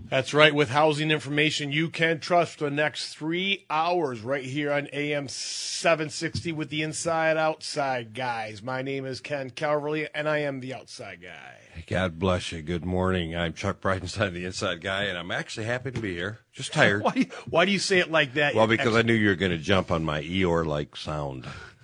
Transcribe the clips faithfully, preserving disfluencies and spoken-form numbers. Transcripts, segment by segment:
That's right. With housing information you can trust for the next three hours right here on A M seven sixty with the Inside Outside Guys. My name is Ken Calverley, and I am the Outside Guy. God bless you. Good morning. I'm Chuck Breitenstein, the Inside Guy, and I'm actually happy to be here. Just tired. Why, why do you say it like that? Well, because I knew you were going to jump on my Eeyore-like sound.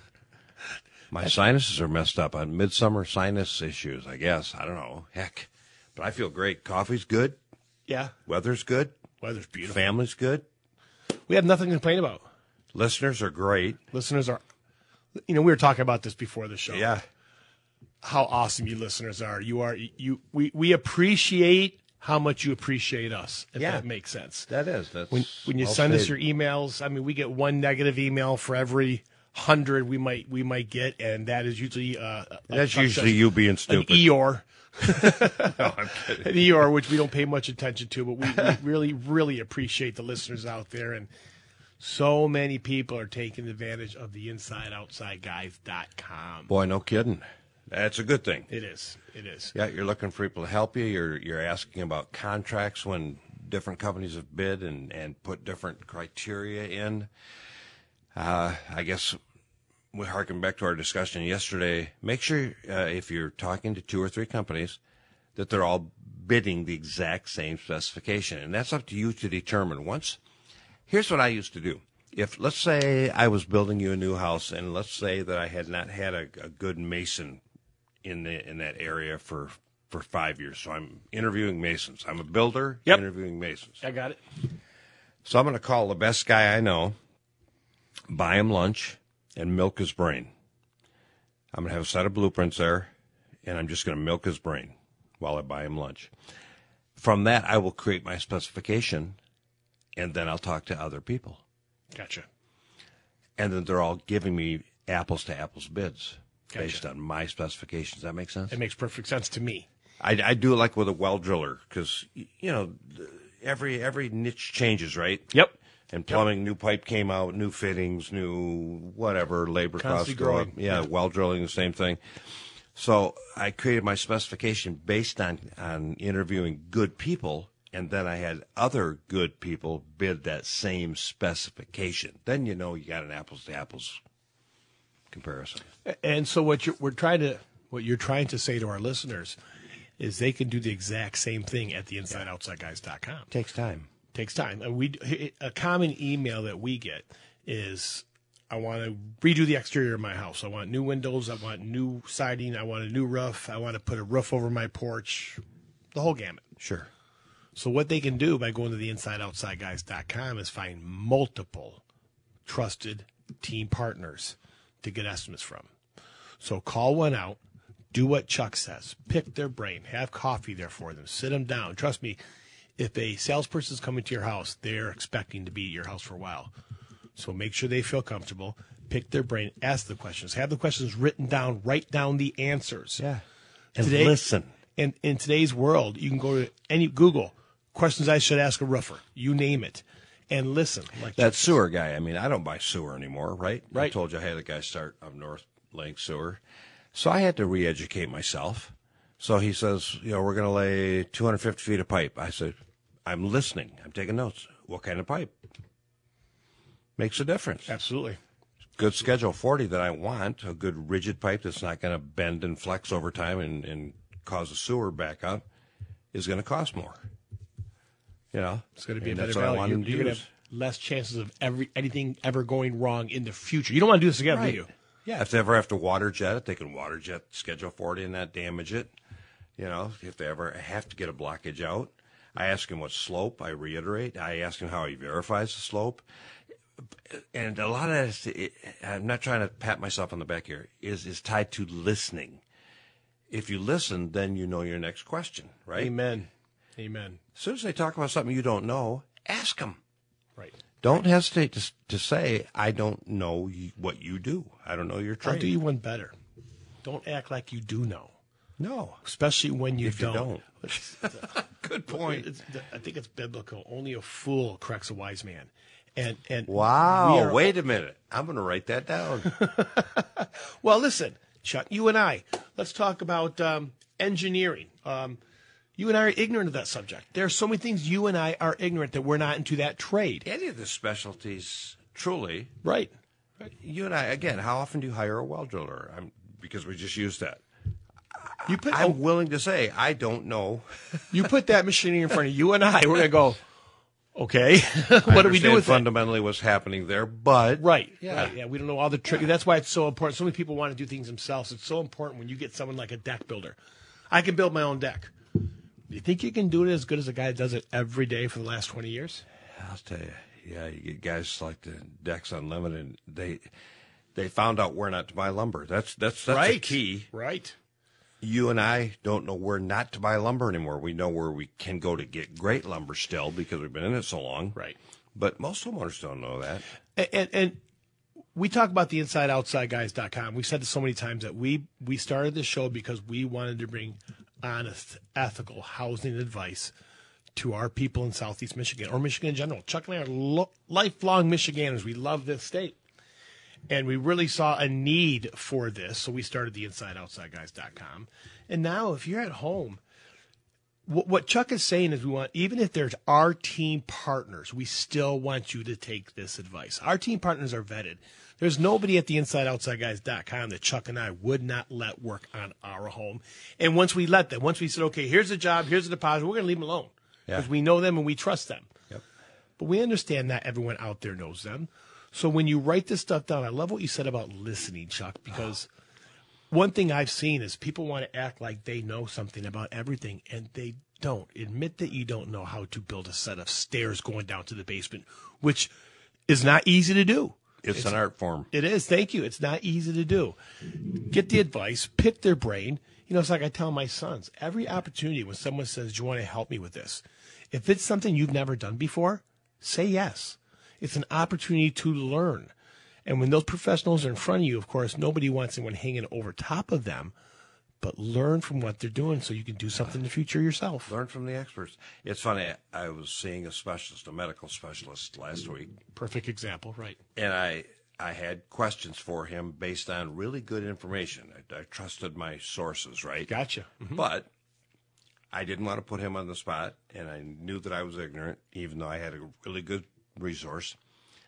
My sinuses are messed up on midsummer sinus issues, I guess. I don't know. Heck. But I feel great. Coffee's good. Yeah. Weather's good. Weather's beautiful. Family's good. We have nothing to complain about. Listeners are great. Listeners are, you know, we were talking about this before the show. Yeah. How awesome you listeners are. You are, you, we, we appreciate how much you appreciate us, if Yeah. that makes sense. That is. That's When, when you well send us stated. your emails, I mean, we get one negative email for every hundred we might, we might get, and that is usually, uh, That's like usually says, you being an stupid. Eeyore. No, I'm kidding. An Eeyore, which we don't pay much attention to, but we, we really, really appreciate the listeners out there. And so many people are taking advantage of the inside outside guys dot com. Boy, no kidding. That's a good thing. It is. It is. Yeah, you're looking for people to help you. You're you're asking about contracts when different companies have bid and, and put different criteria in. Uh, I guess we harken back to our discussion yesterday. Make sure uh, if you're talking to two or three companies that they're all bidding the exact same specification, and that's up to you to determine. Once, here's what I used to do. If, let's say, I was building you a new house, and let's say that I had not had a, a good mason in the in that area for for five years. So I'm interviewing masons. I'm a builder Yep. interviewing masons. I got it. So I'm going to call the best guy I know, buy him lunch, and milk his brain. I'm going to have a set of blueprints there, and I'm just going to milk his brain while I buy him lunch. From that, I will create my specification, and then I'll talk to other people. Gotcha. And then they're all giving me apples-to-apples bids Gotcha. based on my specifications. Does that make sense? It makes perfect sense to me. I, I do it like with a well driller because, you know, every every niche changes, right? Yep. And plumbing, new pipe came out, new fittings, new whatever, labor costs Constantly go up. growing. Yeah, Yeah. well drilling, the same thing. So I created my specification based on, on interviewing good people, and then I had other good people bid that same specification. Then you know you got an apples-to-apples comparison. And so what you're we're trying to what you're trying to say to our listeners is they can do the exact same thing at the inside outside guys dot com. Takes time. Takes time. And we a common email that we get is, I want to redo the exterior of my house. I want new windows. I want new siding. I want a new roof. I want to put a roof over my porch. The whole gamut. Sure. So what they can do by going to the inside outside guys dot com is find multiple trusted team partners to get estimates from. So call one out, do what Chuck says, pick their brain, have coffee there for them, sit them down. Trust me, if a salesperson is coming to your house, they're expecting to be at your house for a while. So make sure they feel comfortable, pick their brain, ask the questions, have the questions written down, write down the answers. Yeah. And Today- listen. And in today's world, you can go to any Google, questions I should ask a roofer, you name it, and listen. Like That sewer guy, I mean, I don't buy sewer anymore, right? I Right. told you I had a guy start up North Lake Sewer. So I had to re-educate myself. So he says, you know, we're going to lay two hundred fifty feet of pipe. I said, I'm listening. I'm taking notes. What kind of pipe? Makes a difference. Absolutely. Good Schedule forty that I want, a good rigid pipe that's not going to bend and flex over time and, and cause a sewer backup, is going to cost more. You know, It's going to be and a better that's what I value. want You're, him to you're going to use. have less chances of every anything ever going wrong in the future. You don't want to do this again, Right. do you? Yeah, if they ever have to water jet it, they can water jet Schedule forty and not damage it. You know, if they ever have to get a blockage out. I ask him what slope, I reiterate. I ask him how he verifies the slope. And a lot of that is, it, I'm not trying to pat myself on the back here, is, is tied to listening. If you listen, then you know your next question, right? Amen. Amen. As soon as they talk about something you don't know, ask them. Right. Don't hesitate to, to say, I don't know y- what you do. I don't know your I'll trade. do you one better. Don't act like you do know, No. especially when you If you don't. don't. Good point. It's, I think it's biblical. Only a fool corrects a wise man. And and we Wow. are- Wait a minute. I'm going to write that down. Well, listen, Chuck, you and I, let's talk about um, engineering. Um, You and I are ignorant of that subject. There are so many things you and I are ignorant that we're not into that trade. Any of the specialties, truly. Right. You and I, again, how often do you hire a well driller? I'm, because we just used that. You put, I'm oh, willing to say I don't know. You put that machinery in front of you and I, we're going to go, okay, what do we do with it? Fundamentally what's happening there, but. Right. Yeah. Right. Yeah. We don't know all the tricks. Yeah. That's why it's so important. So many people want to do things themselves. It's so important when you get someone like a deck builder. I can build my own deck. You think you can do it as good as a guy that does it every day for the last twenty years? I'll tell you. Yeah, you get guys like the Decks Unlimited. They they found out where not to buy lumber. That's that's that's right. the key. Right. You and I don't know where not to buy lumber anymore. We know where we can go to get great lumber still because we've been in it so long. Right. But most homeowners don't know that. And, and, and we talk about the inside outside guys dot com. We've said this so many times that we, we started this show because we wanted to bring honest, ethical housing advice to our people in Southeast Michigan or Michigan in general. Chuck and I are lo- lifelong Michiganders. We love this state. And we really saw a need for this, so we started the inside outside guys dot com. And now if you're at home, what, what Chuck is saying is we want, even if there's our team partners, we still want you to take this advice. Our team partners are vetted. There's nobody at the inside outside guys dot com that Chuck and I would not let work on our home. And once we let them, once we said, okay, here's the job, here's the deposit, we're going to leave them alone. Because Yeah. we know them and we trust them. Yep. But we understand not everyone out there knows them. So when you write this stuff down, I love what you said about listening, Chuck, because one thing I've seen is people want to act like they know something about everything, and they don't. Admit that you don't know how to build a set of stairs going down to the basement, which is not easy to do. It's, it's an art form. It is. Thank you. It's not easy to do. Get the advice, pick their brain. You know, it's like I tell my sons, every opportunity when someone says, do you want to help me with this? If it's something you've never done before, say yes. It's an opportunity to learn. And when those professionals are in front of you, of course, nobody wants anyone hanging over top of them, but learn from what they're doing so you can do something in the future yourself. Learn from the experts. It's funny. I was seeing a specialist, a medical specialist last week. Perfect example, right. And I I had questions for him based on really good information. I, I trusted my sources, right? Gotcha. Mm-hmm. But I didn't want to put him on the spot, and I knew that I was ignorant, even though I had a really good resource.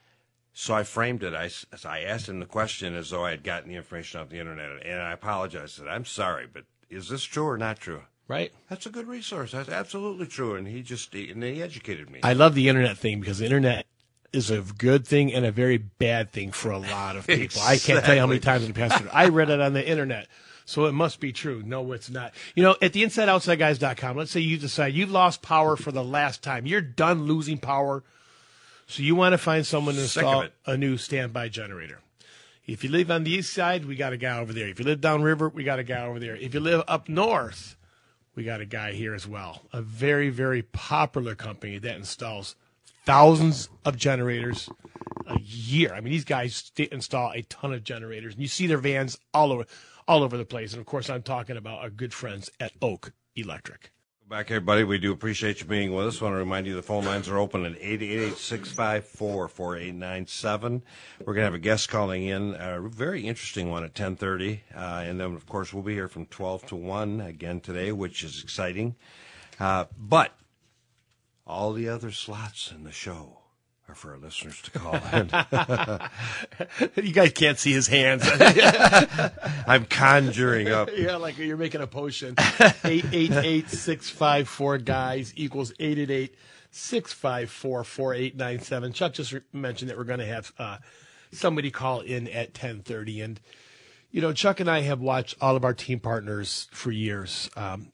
So I framed it. I, I asked him the question as though I had gotten the information off the internet, and I apologized. I said, I'm sorry, but is this true or not true? Right. That's a good resource. That's absolutely true. And he just and he educated me. I love the internet thing because the internet is a good thing and a very bad thing for a lot of people. Exactly. I can't tell you how many times in the past I read it on the internet. So it must be true. No, it's not. You know, at the inside outside guys dot com, let's say you decide you've lost power for the last time. You're done losing power. So you want to find someone to Sick install of it. a new standby generator. If you live on the east side, we got a guy over there. If you live downriver, we got a guy over there. If you live up north, we got a guy here as well. A very, very popular company that installs thousands of generators a year. I mean, these guys st- install a ton of generators, and you see their vans all over, all over the place. And of course, I'm talking about our good friends at Oak Electric. Back, everybody. We do appreciate you being with us. I want to remind you the phone lines are open at eight eight eight, six five four, four eight nine seven. We're going to have a guest calling in, a very interesting one at ten thirty. Uh, and then, of course, we'll be here from twelve to one again today, which is exciting. Uh, but all the other slots in the show are for our listeners to call in. You guys can't see his hands. I'm conjuring up. Yeah, like you're making a potion. eight eight eight, six five four, guys equals eight eight eight, six five four, four eight nine seven. Chuck just re- mentioned that we're going to have uh, somebody call in at ten thirty. And, you know, Chuck and I have watched all of our team partners for years um,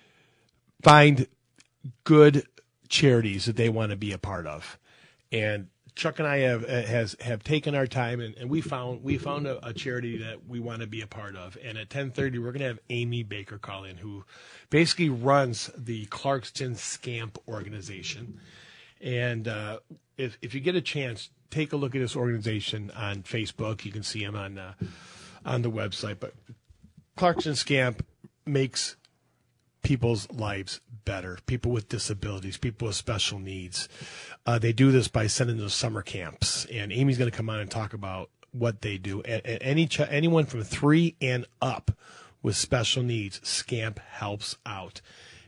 find good charities that they want to be a part of. And Chuck and I have has have taken our time, and, and we found we found a, a charity that we want to be a part of. And at ten thirty, we're going to have Amy Baker call in, who basically runs the Clarkston Scamp organization. And uh, if if you get a chance, take a look at this organization on Facebook. You can see them on uh, on the website. But Clarkston Scamp makes people's lives better, people with disabilities, people with special needs. Uh, they do this by sending them to summer camps. And Amy's going to come on and talk about what they do. And, and any ch- anyone from three and up with special needs, Scamp helps out.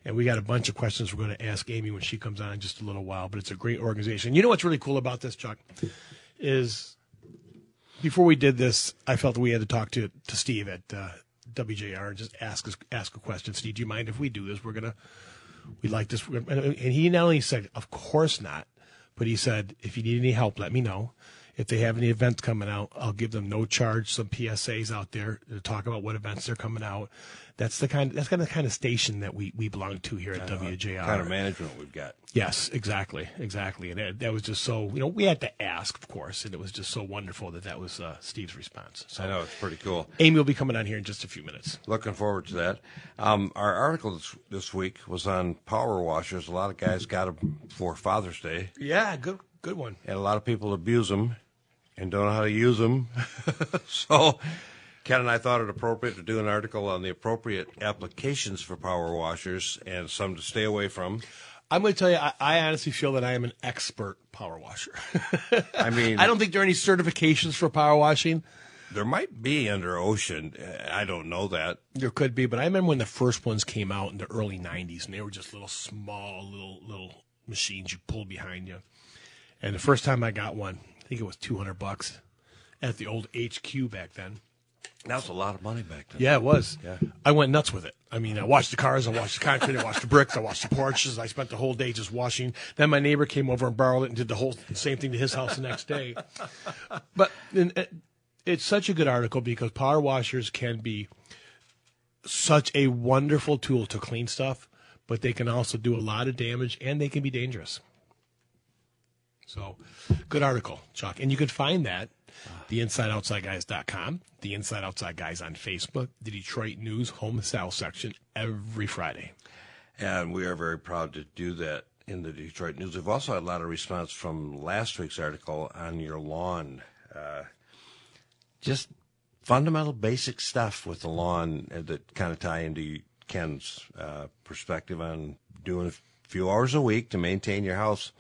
And we got a bunch of questions we're going to ask Amy when she comes on in just a little while. But it's a great organization. You know what's really cool about this, Chuck, is before we did this, I felt that we had to talk to, to Steve at uh, W J R and just ask us, ask a question. Steve, do you mind if we do this? We're going to, we like this. And he not only said, of course not, but he said, if you need any help, let me know. If they have any events coming out, I'll give them no charge, some P S As out there to talk about what events they're coming out. That's the kind. That's kind of the kind of station that we, we belong to here at uh, W J R. Kind of management we've got. Yes, exactly, exactly. And that, that was just so, you know, we had to ask, of course, and it was just so wonderful that that was uh, Steve's response. So, I know, it's pretty cool. Amy will be coming on here in just a few minutes. Looking forward to that. Um, our article this, this week was on power washers. A lot of guys got them for Father's Day. Yeah, good, good one. And a lot of people abuse them and don't know how to use them. So Ken and I thought it appropriate to do an article on the appropriate applications for power washers and some to stay away from. I'm going to tell you, I, I honestly feel that I am an expert power washer. I mean, I don't think there are any certifications for power washing. There might be under Ocean. I don't know that. There could be, but I remember when the first ones came out in the early nineties, and they were just little small, little little machines you pulled behind you. And the first time I got one, I think it was two hundred bucks at the old H Q back then. That was a lot of money back then. Yeah, it was. Yeah. I went nuts with it. I mean, I washed the cars, I washed the concrete, I washed the bricks, I washed the porches. I spent the whole day just washing. Then my neighbor came over and borrowed it and did the whole same thing to his house the next day. But and it's such a good article because power washers can be such a wonderful tool to clean stuff, but they can also do a lot of damage and they can be dangerous. So, good article, Chuck. And you can find that, the inside outside guys dot com, the Inside Outside Guys on Facebook, the Detroit News Home Sales section every Friday. And we are very proud to do that in the Detroit News. We've also had a lot of response from last week's article on your lawn. Uh, just fundamental, basic stuff with the lawn that kind of tie into Ken's uh, perspective on doing a few hours a week to maintain your house.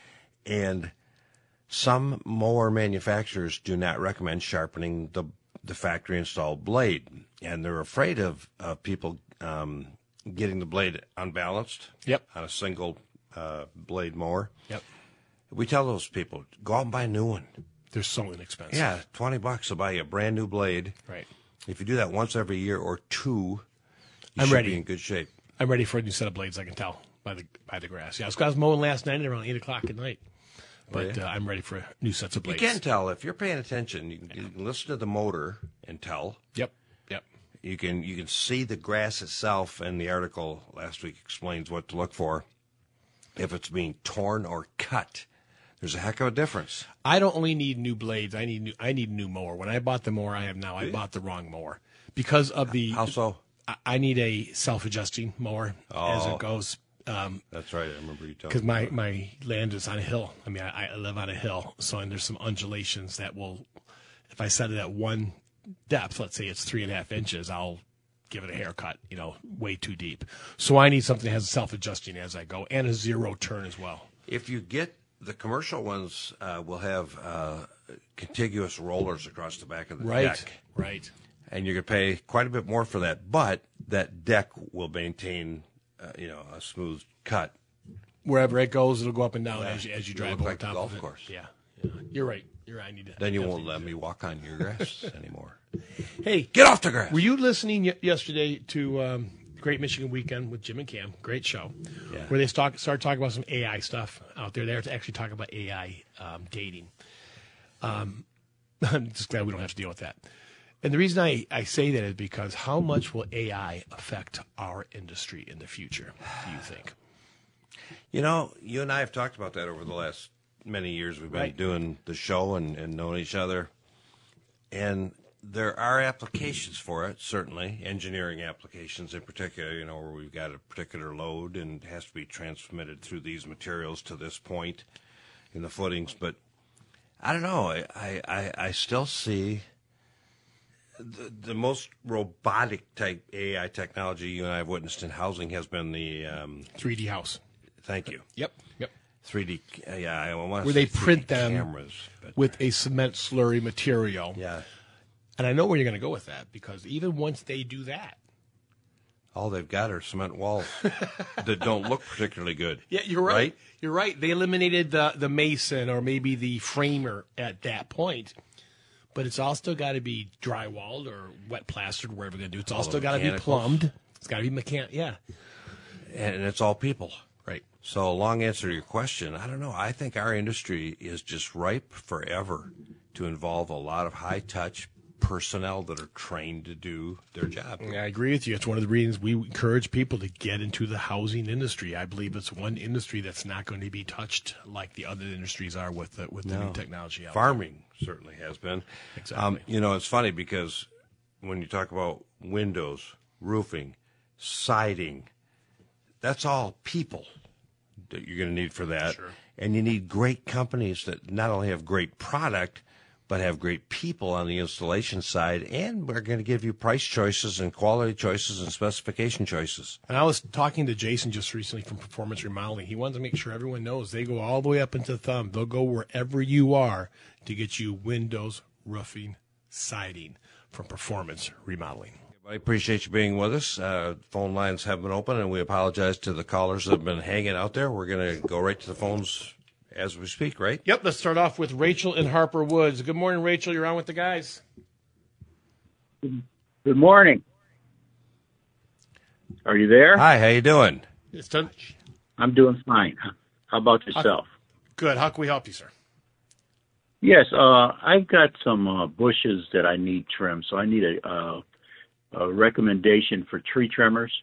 And some mower manufacturers do not recommend sharpening the the factory installed blade, and they're afraid of uh, people um, getting the blade unbalanced. Yep. On a single uh, blade mower. Yep. We tell those people, go out and buy a new one. They're so inexpensive. Yeah, twenty bucks to buy you a brand new blade. Right. If you do that once every year or two, you I'm should ready. be in good shape. I'm ready for a new set of blades. I can tell by the by the grass. Yeah, I was, I was mowing last night at around eight o'clock at night. But uh, I'm ready for new sets of You blades. can tell if you're paying attention. You can, you can listen to the motor and tell. Yep. Yep. You can you can see the grass itself, and the article last week explains what to look for. If it's being torn or cut, there's a heck of a difference. I don't only need new blades. I need new. I need a new mower. When I bought the mower I have now, I bought the wrong mower because of the. How so? I, I need a self-adjusting mower as Oh. it goes. Um, That's right. I remember you telling me. because my, my land is on a hill. I mean, I, I live on a hill, so and there's some undulations that will, if I set it at one depth, let's say it's three and a half inches, I'll give it a haircut, you know, way too deep. So I need something that has self-adjusting as I go and a zero turn as well. If you get the commercial ones, uh, will have uh, contiguous rollers across the back of the Right, deck. right. And you're going to pay quite a bit more for that, but that deck will maintain, uh, you know, a smooth cut. Wherever it goes, it'll go up and down as you, as you It'll drive look over like a top golf of it. course. Yeah, yeah, you're right. You're right. I need to. Then you definitely won't let do me walk on your grass anymore. that. Hey, Get off the grass. were you listening y- yesterday to um, Great Michigan Weekend with Jim and Cam? Great show. Yeah. Where they start, started talking about some A I stuff out there. They're actually talking about A I um, dating. Um, I'm just glad we don't have to deal with that. And the reason I, I say that is because how much will A I affect our industry in the future, do you think? You know, you and I have talked about that over the last many years. We've been Right. doing the show and, and knowing each other. And there are applications for it, certainly, engineering applications in particular, you know, where we've got a particular load and it has to be transmitted through these materials to this point in the footings. But I don't know. I, I, I still see the, the most robotic type A I technology you and I have witnessed in housing has been the, um, three D house. thank you. Yep. Yep. three D, uh, yeah, I want to Where say they print three D them cameras, but, with a cement slurry material. yeah, And I know where you're going to go with that because even once they do that, All they've got are cement walls that don't look particularly good. Yeah, you're right. right. You're right. They eliminated the the mason or maybe the framer at that point, but it's all still got to be drywalled or wet plastered, whatever they're going to do. It's all, All still the got to be mechanicals. plumbed. It's got to be mechan. Yeah, And it's all people. right. So, long answer to your question, I don't know. I think our industry is just ripe forever to involve a lot of high-touch personnel that are trained to do their job. I agree with you. It's one of the reasons we encourage people to get into the housing industry. I believe it's one industry that's not going to be touched like the other industries are with the, with the No. new technology out Farming certainly has been. Exactly. Um, you know, it's funny because when you talk about windows, roofing, siding, that's all people that you're going to need for that. Sure. And you need great companies that not only have great product, but have great people on the installation side, and we're going to give you price choices and quality choices and specification choices. And I was talking to Jason just recently from Performance Remodeling. He wanted to make sure everyone knows they go all the way up into Thumb. They'll go wherever you are to get you windows, roofing, siding from Performance Remodeling. I appreciate you being with us. Uh, phone lines have been open, and we apologize to the callers that have been hanging out there. We're going to go right to the phones as we speak, right? Yep, let's start off with Rachel in Harper Woods. Good morning, Rachel. You're on with the guys. Good morning. Are you there? Hi, how you doing? It's done. I'm doing fine. How about yourself? Good. How can we help you, sir? Yes, uh, I've got some uh, bushes that I need trimmed, so I need a, uh, a recommendation for tree trimmers.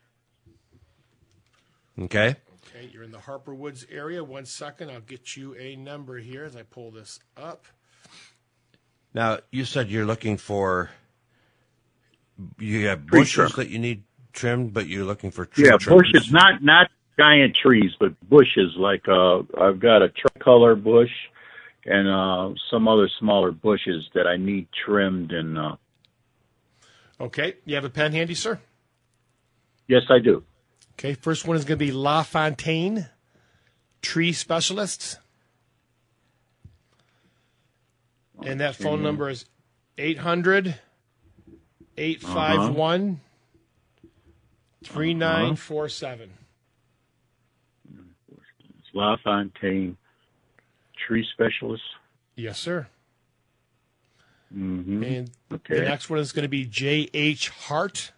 Okay. Okay, you're in the Harper Woods area. One second, I'll get you a number here as I pull this up. Now, you said you're looking for, you have Tree bushes trim. that you need trimmed, but you're looking for tree Yeah, trimmers. bushes, not not giant trees, but bushes. Like uh, I've got a tricolor bush and uh, some other smaller bushes that I need trimmed. And uh, Okay, you have a pen handy, sir? yes, I do. Okay, first one is going to be La Fontaine Tree Specialists. And that phone number is eight hundred, eight five one, three nine four seven. It's LaFontaine Tree Specialist. Yes, sir. Mm-hmm. And Okay. the next one is going to be J H Hart.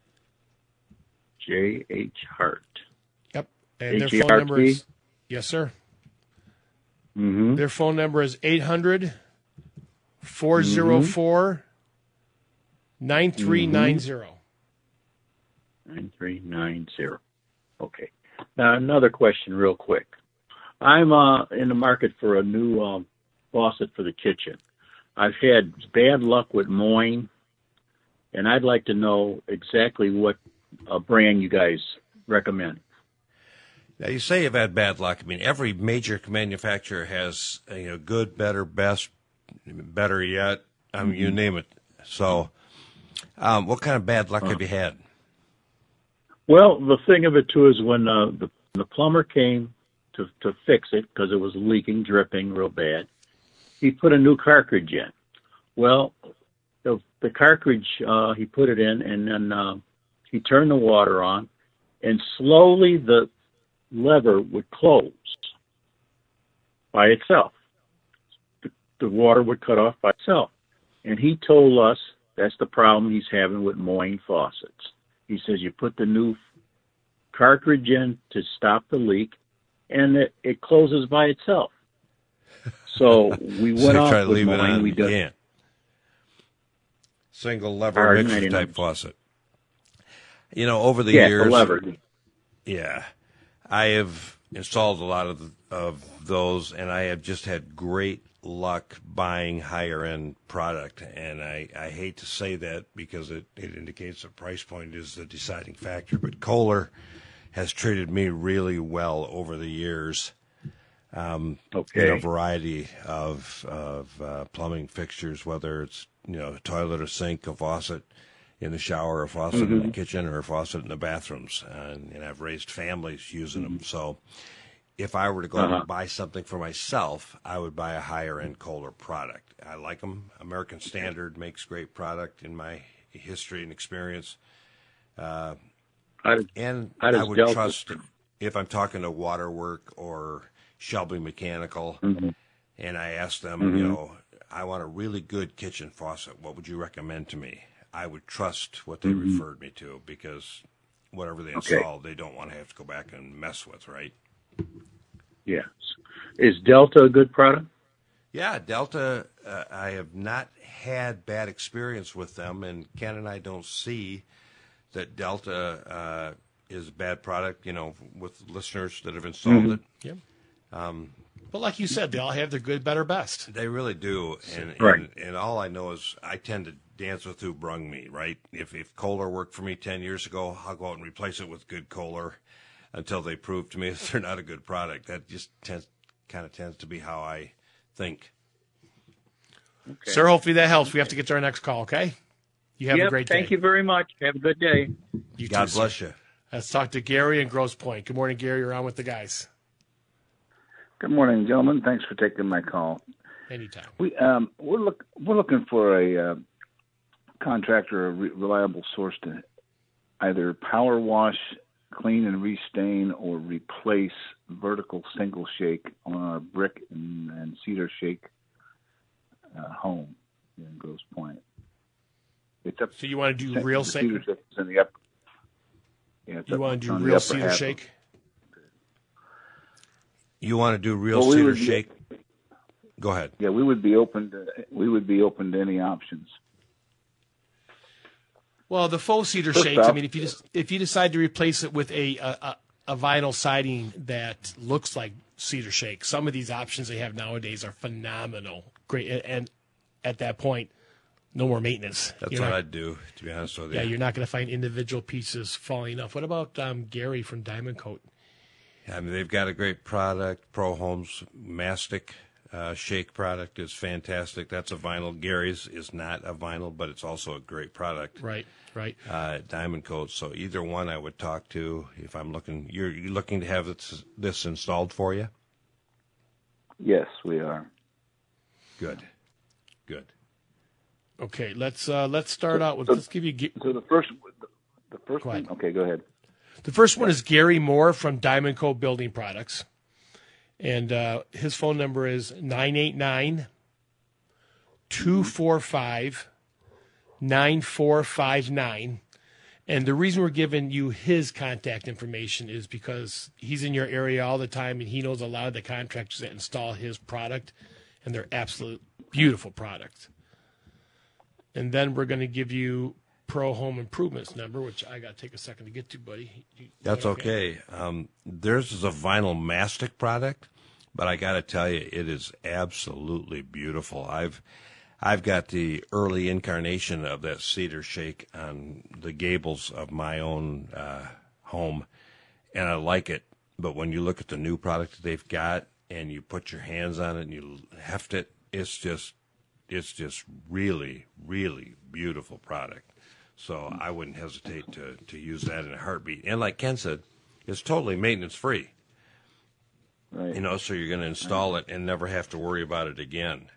J H Hart. Yep. And their H E R T? phone number is, yes, sir. Mm-hmm. Their phone number is eight hundred, four oh four, nine three nine zero. nine three nine zero. Okay. Now, another question real quick. I'm uh, in the market for a new um, faucet for the kitchen. I've had bad luck with Moyne, and I'd like to know exactly what uh, brand you guys recommend. Now, you say you've had bad luck. I mean, every major manufacturer has, uh, you know, good, better, best, better yet. I mean, you name it. So, um, what kind of bad luck have you had? Well, the thing of it, too, is when uh, the, the plumber came to, to fix it, because it was leaking, dripping real bad, he put a new cartridge in. Well, the, the cartridge, uh, he put it in, and then uh, he turned the water on, and slowly the lever would close by itself. The, the water would cut off by itself. And he told us that's the problem he's having with Moyne faucets. He says you put the new cartridge in to stop the leak, and it, it closes by itself. So we So went you off try to with leave it Moyne. on, We you did. can't. Single lever Pardon, I mixer didn't type understand. faucet. You know, over the Yeah, years, the lever. yeah, I have installed a lot of of those, and I have just had great luck buying higher end product. And I, I hate to say that because it, it indicates the price point is the deciding factor. But Kohler has treated me really well over the years. Um, Okay. in a variety of of uh, plumbing fixtures, whether it's you know a toilet, a sink, a faucet in the shower, a faucet in the kitchen, or a faucet in the bathrooms. And, and I've raised families using them. So if I were to go out Uh-huh. and buy something for myself, I would buy a higher end Kohler product. I like them. American Standard makes great product in my history and experience. Uh, How does, and how does I would Delta trust if I'm talking to Waterwork or Shelby Mechanical, Mm-hmm. and I ask them, Mm-hmm. you know, I want a really good kitchen faucet. What would you recommend to me? I would trust what they Mm-hmm. referred me to, because whatever they Okay. install, they don't want to have to go back and mess with, right? Yes. Is Delta a good product? Yeah, Delta, uh, I have not had bad experience with them, and Ken and I don't see that Delta uh, is a bad product, you know, with listeners that have installed Mm-hmm. it. Yeah. But like you said, they all have their good, better, best. They really do, and, Right. and and all I know is I tend to dance with who brung me, right? If if Kohler worked for me ten years ago, I'll go out and replace it with good Kohler until they prove to me that they're not a good product. That just tends, kind of tends to be how I think. Okay. Sir, hopefully that helps. We have to get to our next call, okay? You have Yep, a great day. thank you very much. Have a good day. You God too, sir. bless you. Let's talk to Gary in Grosse Pointe. Good morning, Gary. You're on with the guys. Good morning, gentlemen. Thanks for taking my call. Anytime. We um we're look we're looking for a uh, contractor, a re- reliable source to either power wash, clean and restain, or replace vertical single shake on our brick and, and cedar shake uh, home in Grosse Pointe. It's up. So you want to do real the shake? cedar shake is in the upper. Yeah, it's You up want to do on the real upper cedar half of- shake? You want to do real Well, we cedar would be- shake? Go ahead. Yeah, we would be open to we would be open to any options. Well, the faux cedar First shakes. I off- mean, if you just, if you decide to replace it with a, a a a vinyl siding that looks like cedar shake, some of these options they have nowadays are phenomenal. Great, and- and at that point, no more maintenance. That's You're what not- I'd do, to be honest with you. Yeah, you're not going to find individual pieces falling off. What about um, Gary from Diamond Coat? I mean, they've got a great product. Pro Homes Mastic uh, shake product is fantastic. That's a vinyl. Gary's is not a vinyl, but it's also a great product. Right, right. Uh, Diamond Coat. So either one I would talk to if I'm looking. You're, you're looking to have this, this installed for you? Yes, we are. Good. Good. Okay, let's uh, let's start out with. so- Let's give you. Ga- So the first, the first Go one. ahead. Okay, go ahead. The first one is Gary Moore from Diamond Co. Building Products. And uh, his phone number is nine eight nine, two four five, nine four five nine. And the reason we're giving you his contact information is because he's in your area all the time and he knows a lot of the contractors that install his product, and they're absolute beautiful products. And then we're going to give you Pro Home Improvements number, which I got to take a second to get to, buddy. You- That's okay. Um, theirs is a vinyl mastic product, but I got to tell you, it is absolutely beautiful. I've I've got the early incarnation of that cedar shake on the gables of my own uh, home, and I like it. But when you look at the new product that they've got, and you put your hands on it and you heft it, it's just it's just really, really beautiful product. So I wouldn't hesitate to, to use that in a heartbeat. And like Ken said, it's totally maintenance free. Right. You know, so you're going to install it and never have to worry about it again.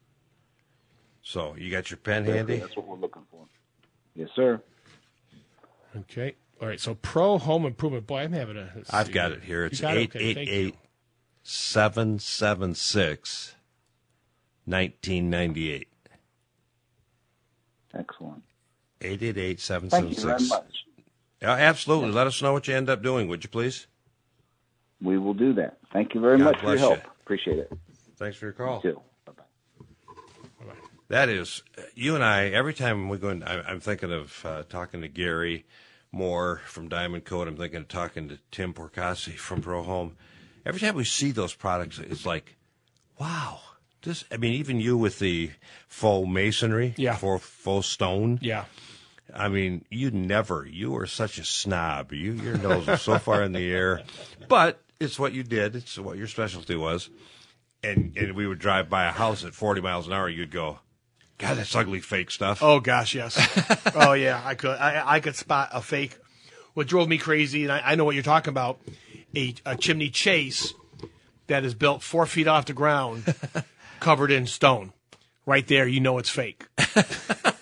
So you got your pen handy? That's what we're looking for. Yes, sir. Okay. All right. So Pro Home Improvement. Boy, I'm having a. let's I've see. got it here. It's You got it? eight Okay, eight thank eight, seven seven six, nineteen ninety-eight. Excellent. eight eight eight, seven Thank seven you very six. much. Yeah, absolutely. Let us know what you end up doing, would you please? We will do that. Thank you very God much for your bless help. you. Appreciate it. Thanks for your call. You too. Bye-bye. That is, you and I, every time we go in, I, I'm thinking of uh, talking to Gary Moore from Diamond Coat. I'm thinking of talking to Tim Porcassi from Pro Home. Every time we see those products, it's like, wow. This, I mean, even you with the faux masonry, Yeah. for faux stone. Yeah. I mean, you never, you were such a snob. You, your nose was so far in the air. But it's what you did. It's what your specialty was. And and we would drive by a house at forty miles an hour. You'd go, God, that's ugly fake stuff. Oh gosh, yes. Oh yeah, I could. I, I could spot a fake. What drove me crazy, and I, I know what you're talking about, a, a chimney chase that is built four feet off the ground, covered in stone. Right there, you know it's fake.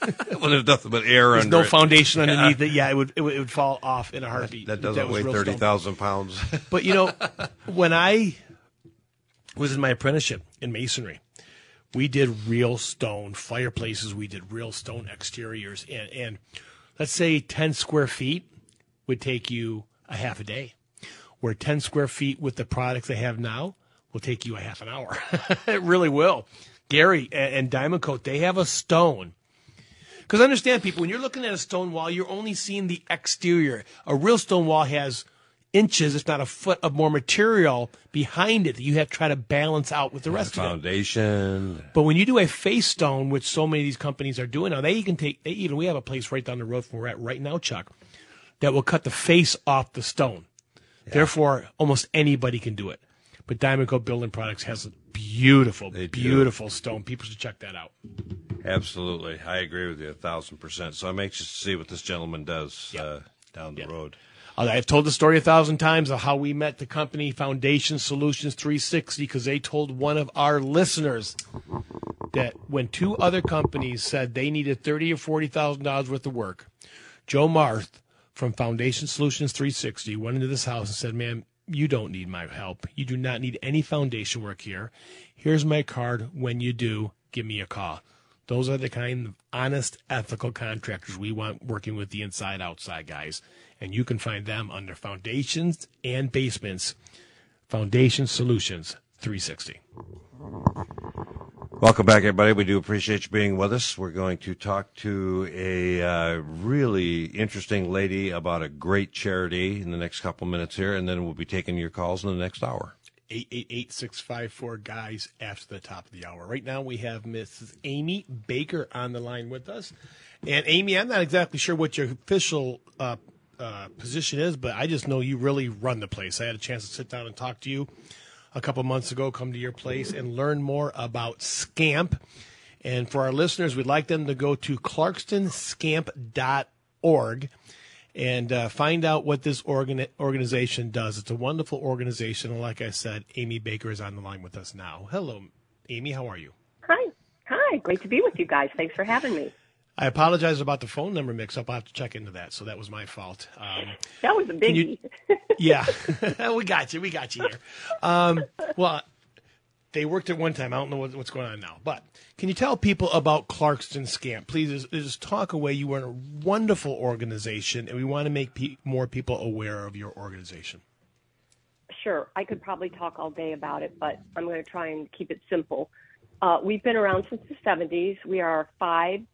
Well, there's nothing but air There's under no it. foundation underneath it. Yeah, it would, it would it would fall off in a heartbeat. That doesn't was weigh real thirty stone. thousand pounds. But, you know, when I was in my apprenticeship in masonry, we did real stone fireplaces. We did real stone exteriors. And, and let's say ten square feet would take you a half a day, where ten square feet with the products they have now will take you a half an hour. It really will. Gary and, and Diamond Coat, they have a stone. Because understand, people, when you're looking at a stone wall, you're only seeing the exterior. A real stone wall has inches, if not a foot, of more material behind it that you have to try to balance out with the rest of it. Foundation. But when you do a face stone, which so many of these companies are doing now, they can take, they even, we have a place right down the road from where we're at right now, Chuck, that will cut the face off the stone. Yeah. Therefore, almost anybody can do it. But Diamond Coat Building Products has a beautiful, beautiful stone. People should check that out. Absolutely. I agree with you a thousand percent. So I'm anxious to see what this gentleman does yep. uh, down the yep. road. I've told the story a thousand times of how we met the company Foundation Solutions three sixty because they told one of our listeners that when two other companies said they needed thirty thousand dollars or forty thousand dollars worth of work, Joe Marth from Foundation Solutions three sixty went into this house and said, "Man, you don't need my help. You do not need any foundation work here. Here's my card. When you do, give me a call." Those are the kind of honest, ethical contractors we want working with the inside-outside guys. And you can find them under Foundations and Basements, Foundation Solutions three sixty. Welcome back, everybody. We do appreciate you being with us. We're going to talk to a uh, really interesting lady about a great charity in the next couple minutes here, and then we'll be taking your calls in the next hour. eight eight eight, six five four, guys after the top of the hour. Right now we have Missus Amy Baker on the line with us. And Amy, I'm not exactly sure what your official uh, uh, position is, but I just know you really run the place. I had a chance to sit down and talk to you a couple months ago, come to your place and learn more about SCAMP. And for our listeners, we'd like them to go to clarkston scamp dot org and uh, find out what this organ- organization does. It's a wonderful organization. And like I said, Amy Baker is on the line with us now. Hello, Amy. How are you? Hi. Hi. Great to be with you guys. Thanks for having me. I apologize about the phone number mix-up. I'll have to check into that. So that was my fault. Um, that was a biggie. You, yeah. we got you. We got you here. Um, well, they worked at one time. I don't know what, what's going on now. But can you tell people about Clarkston Scamp? Please just, just talk away. You are a wonderful organization, and we want to make pe- more people aware of your organization. Sure. I could probably talk all day about it, but I'm going to try and keep it simple. Uh, we've been around since the seventies. We are a five-week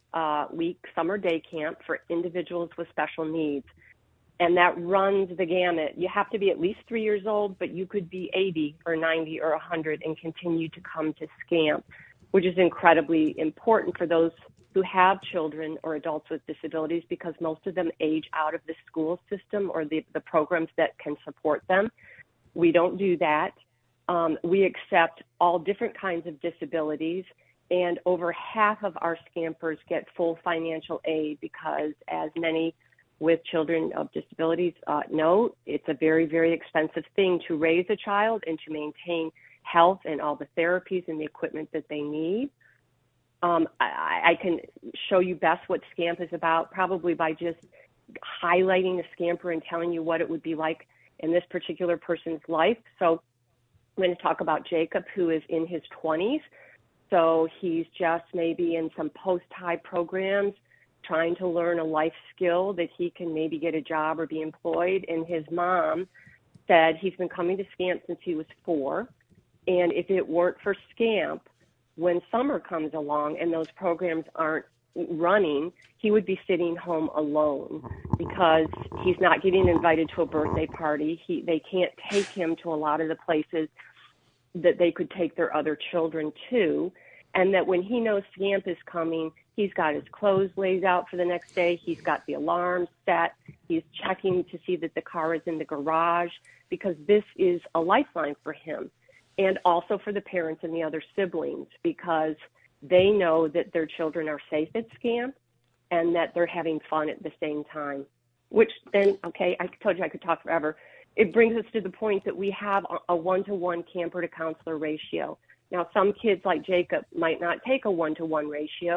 uh, summer day camp for individuals with special needs. And that runs the gamut. You have to be at least three years old, but you could be eighty or ninety or one hundred and continue to come to SCAMP, which is incredibly important for those who have children or adults with disabilities because most of them age out of the school system or the, the programs that can support them. We don't do that. Um, we accept all different kinds of disabilities, and over half of our SCAMPers get full financial aid because, as many with children of disabilities uh, know, it's a very, very expensive thing to raise a child and to maintain health and all the therapies and the equipment that they need. Um, I, I can show you best what SCAMP is about probably by just highlighting the SCAMPer and telling you what it would be like in this particular person's life. So I'm going to talk about Jacob, who is in his twenties. So he's just maybe in some post-high programs, trying to learn a life skill that he can maybe get a job or be employed. And his mom said he's been coming to SCAMP since he was four. And if it weren't for SCAMP, when summer comes along and those programs aren't running, he would be sitting home alone because he's not getting invited to a birthday party. He, they can't take him to a lot of the places that they could take their other children to. And that when he knows SCAMP is coming, he's got his clothes laid out for the next day. He's got the alarm set. He's checking to see that the car is in the garage because this is a lifeline for him. And also for the parents and the other siblings because they know that their children are safe at SCAMP and that they're having fun at the same time, which then, okay, I told you I could talk forever. It brings us to the point that we have a one-to-one camper to counselor ratio. Now, some kids like Jacob might not take a one-to-one ratio,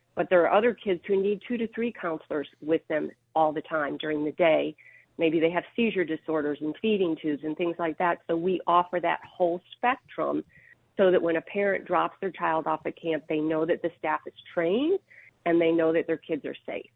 But there are other kids who need two to three counselors with them all the time during the day. Maybe they have seizure disorders and feeding tubes and things like that. So we offer that whole spectrum so that when a parent drops their child off at camp, they know that the staff is trained and they know that their kids are safe.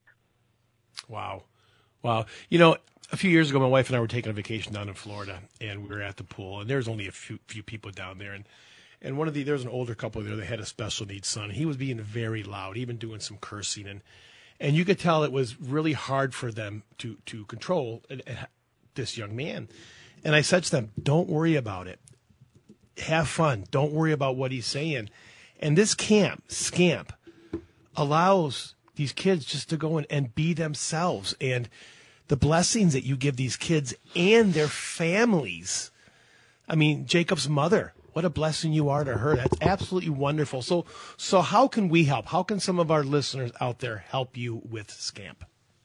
Wow. Wow. You know, a few years ago, my wife and I were taking a vacation down in Florida, and we were at the pool, and there was only a few few people down there. And, and one of the, there was an older couple there that had a special needs son. He was being very loud, even doing some cursing. And, and you could tell it was really hard for them to, to control this young man. And I said to them, don't worry about it. Have fun. Don't worry about what he's saying. And this camp, SCAMP, allows these kids just to go in and be themselves. And the blessings that you give these kids and their families. I mean, Jacob's mother, what a blessing you are to her. That's absolutely wonderful. So, so how can we help? How can some of our listeners out there help you with SCAMP?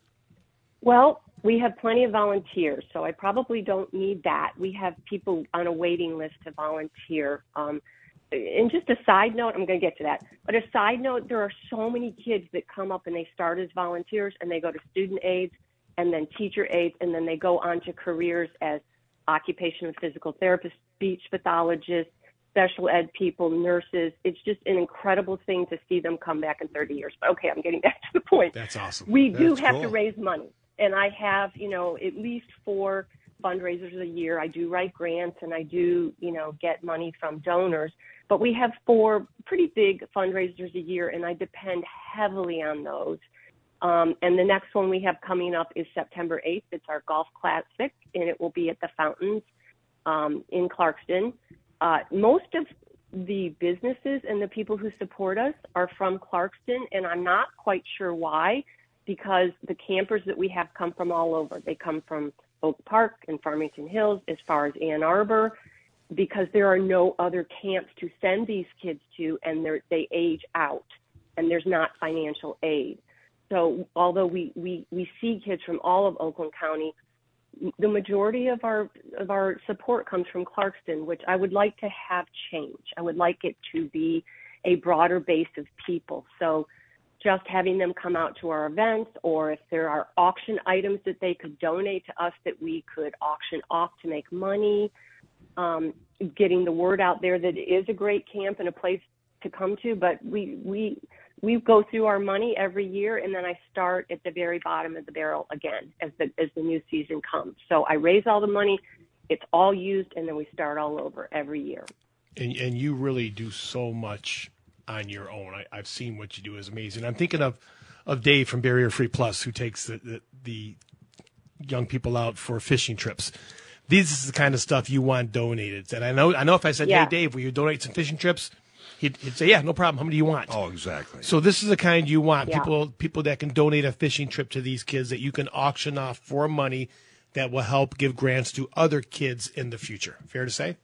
Well, we have plenty of volunteers, so I probably don't need that. We have people on a waiting list to volunteer. Um, and just a side note, I'm going to get to that, but a side note, there are so many kids that come up and they start as volunteers and they go to student aides and then teacher aides, and then they go on to careers as occupational physical therapists, speech pathologists, special ed people, nurses. It's just an incredible thing to see them come back in thirty years. But okay, I'm getting back to the point. That's awesome. We do That's have cool. to raise money. And I have, you know, at least four fundraisers a year. I do write grants and I do, you know, get money from donors. But we have four pretty big fundraisers a year, and I depend heavily on those. Um, and the next one we have coming up is September eighth. It's our golf classic, and it will be at the Fountains um, in Clarkston. Uh, most of the businesses and the people who support us are from Clarkston, and I'm not quite sure why, because the campers that we have come from all over. They come from Oak Park and Farmington Hills, as far as Ann Arbor, because there are no other camps to send these kids to, and they age out, and there's not financial aid. So although we, we, we see kids from all of Oakland County, the majority of our of our support comes from Clarkston, which I would like to have change. I would like it to be a broader base of people. So just having them come out to our events, or if there are auction items that they could donate to us that we could auction off to make money, um, getting the word out there that it is a great camp and a place to come to. But we we we go through our money every year, and then I start at the very bottom of the barrel again as the as the new season comes. So I raise all the money, it's all used, and then we start all over every year. And and you really do so much on your own. I, I've seen what you do is amazing. I'm thinking of, of Dave from Barrier Free Plus, who takes the, the, the young people out for fishing trips. This is the kind of stuff you want donated. And I know I know if I said, yeah. hey, Dave, will you donate some fishing trips? He'd, he'd say, yeah, no problem. How many do you want? Oh, exactly. So this is the kind you want. Yeah. People people that can donate a fishing trip to these kids that you can auction off for money that will help give grants to other kids in the future. Fair to say?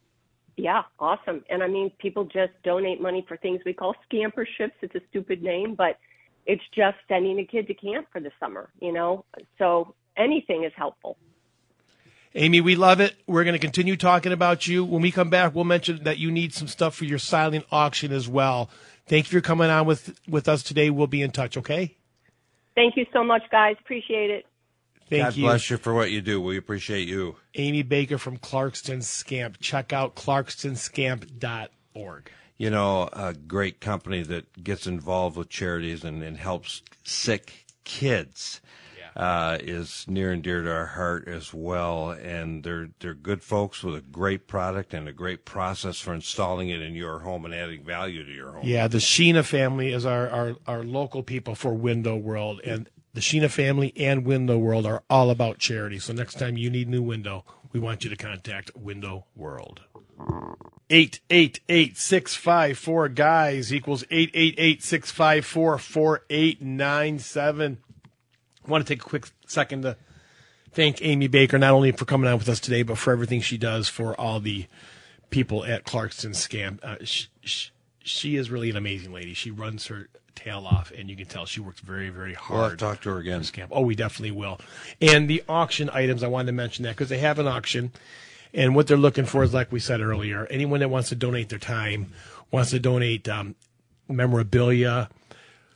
Yeah, awesome. And I mean, people just donate money for things we call scamperships. It's a stupid name, but it's just sending a kid to camp for the summer, you know? So anything is helpful. Amy, we love it. We're going to continue talking about you. When we come back, we'll mention that you need some stuff for your silent auction as well. Thank you for coming on with, with us today. We'll be in touch, okay? Thank you so much, guys. Appreciate it. Thank God you. bless you for what you do. We appreciate you. Amy Baker from Clarkston Scamp. Check out clarkston scamp dot org. You know, a great company that gets involved with charities and, and helps sick kids uh, is near and dear to our heart as well. And they're they're good folks with a great product and a great process for installing it in your home and adding value to your home. Yeah, the Sheena family is our, our, our local people for Window World. And the Sheena family and Window World are all about charity. So next time you need a new window, we want you to contact Window World. eight eight eight, six five four, guys equals eight eight eight, six five four, four eight nine seven. I want to take a quick second to thank Amy Baker, not only for coming on with us today, but for everything she does for all the people at Clarkston Scamp. Uh, she, she, she is really an amazing lady. She runs her tail off, and you can tell she works very, very hard. We'll have to talk to her again. Scamp. Oh, we definitely will. And the auction items, I wanted to mention that because they have an auction, and what they're looking for is, like we said earlier, anyone that wants to donate their time, wants to donate um, memorabilia,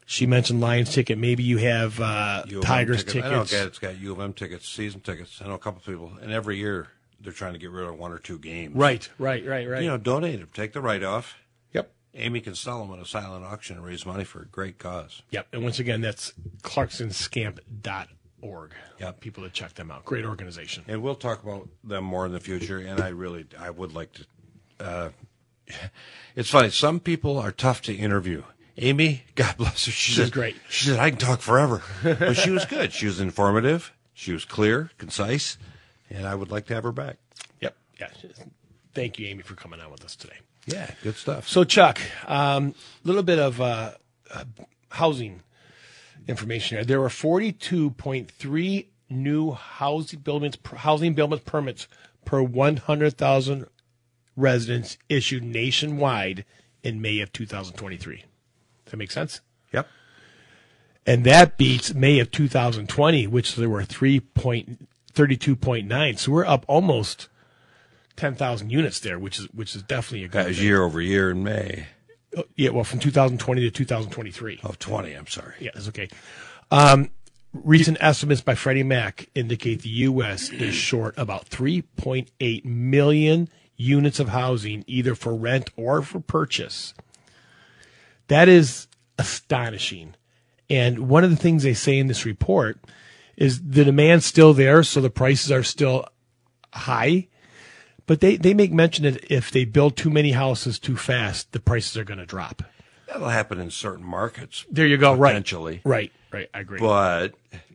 She mentioned Lions ticket. Maybe you have uh, U of M Tigers tickets. tickets. I know a guy that's got U of M tickets, season tickets. I know a couple people, and every year they're trying to get rid of one or two games. Right, right, right, right. You know, donate them. Take the write-off. Yep. Amy can sell them at a silent auction and raise money for a great cause. Yep. And once again, that's clarkson scamp dot org. Yep. People to check them out. Great organization. And we'll talk about them more in the future. And I really, I would like to. Uh, it's funny. Some people are tough to interview. Amy, God bless her. She She's said, great. She said, I can talk forever. But she was good. She was informative. She was clear, concise. And I would like to have her back. Yep. Yeah. Thank you, Amy, for coming on with us today. Yeah, good stuff. So, Chuck, a um, little bit of uh, uh, housing information here. There were forty-two point three new housing buildings, housing building permits per one hundred thousand residents issued nationwide in May of two thousand twenty-three. Does that make sense? Yep. And that beats May of two thousand twenty, which there were three thirty-two point nine. So we're up almost ten thousand units there, which is which is definitely a good That was thing. year over year in May Oh, yeah, well, from two thousand twenty to two thousand twenty-three. of twenty. I'm sorry. Yeah, that's okay. Um, recent estimates by Freddie Mac indicate the U S is short about three point eight million units of housing, either for rent or for purchase. That is astonishing. And one of the things they say in this report is the demand's still there, so the prices are still high. But they, they make mention that if they build too many houses too fast, the prices are going to drop. That'll happen in certain markets. There you go. Right. Potentially. Right. Right. I agree. But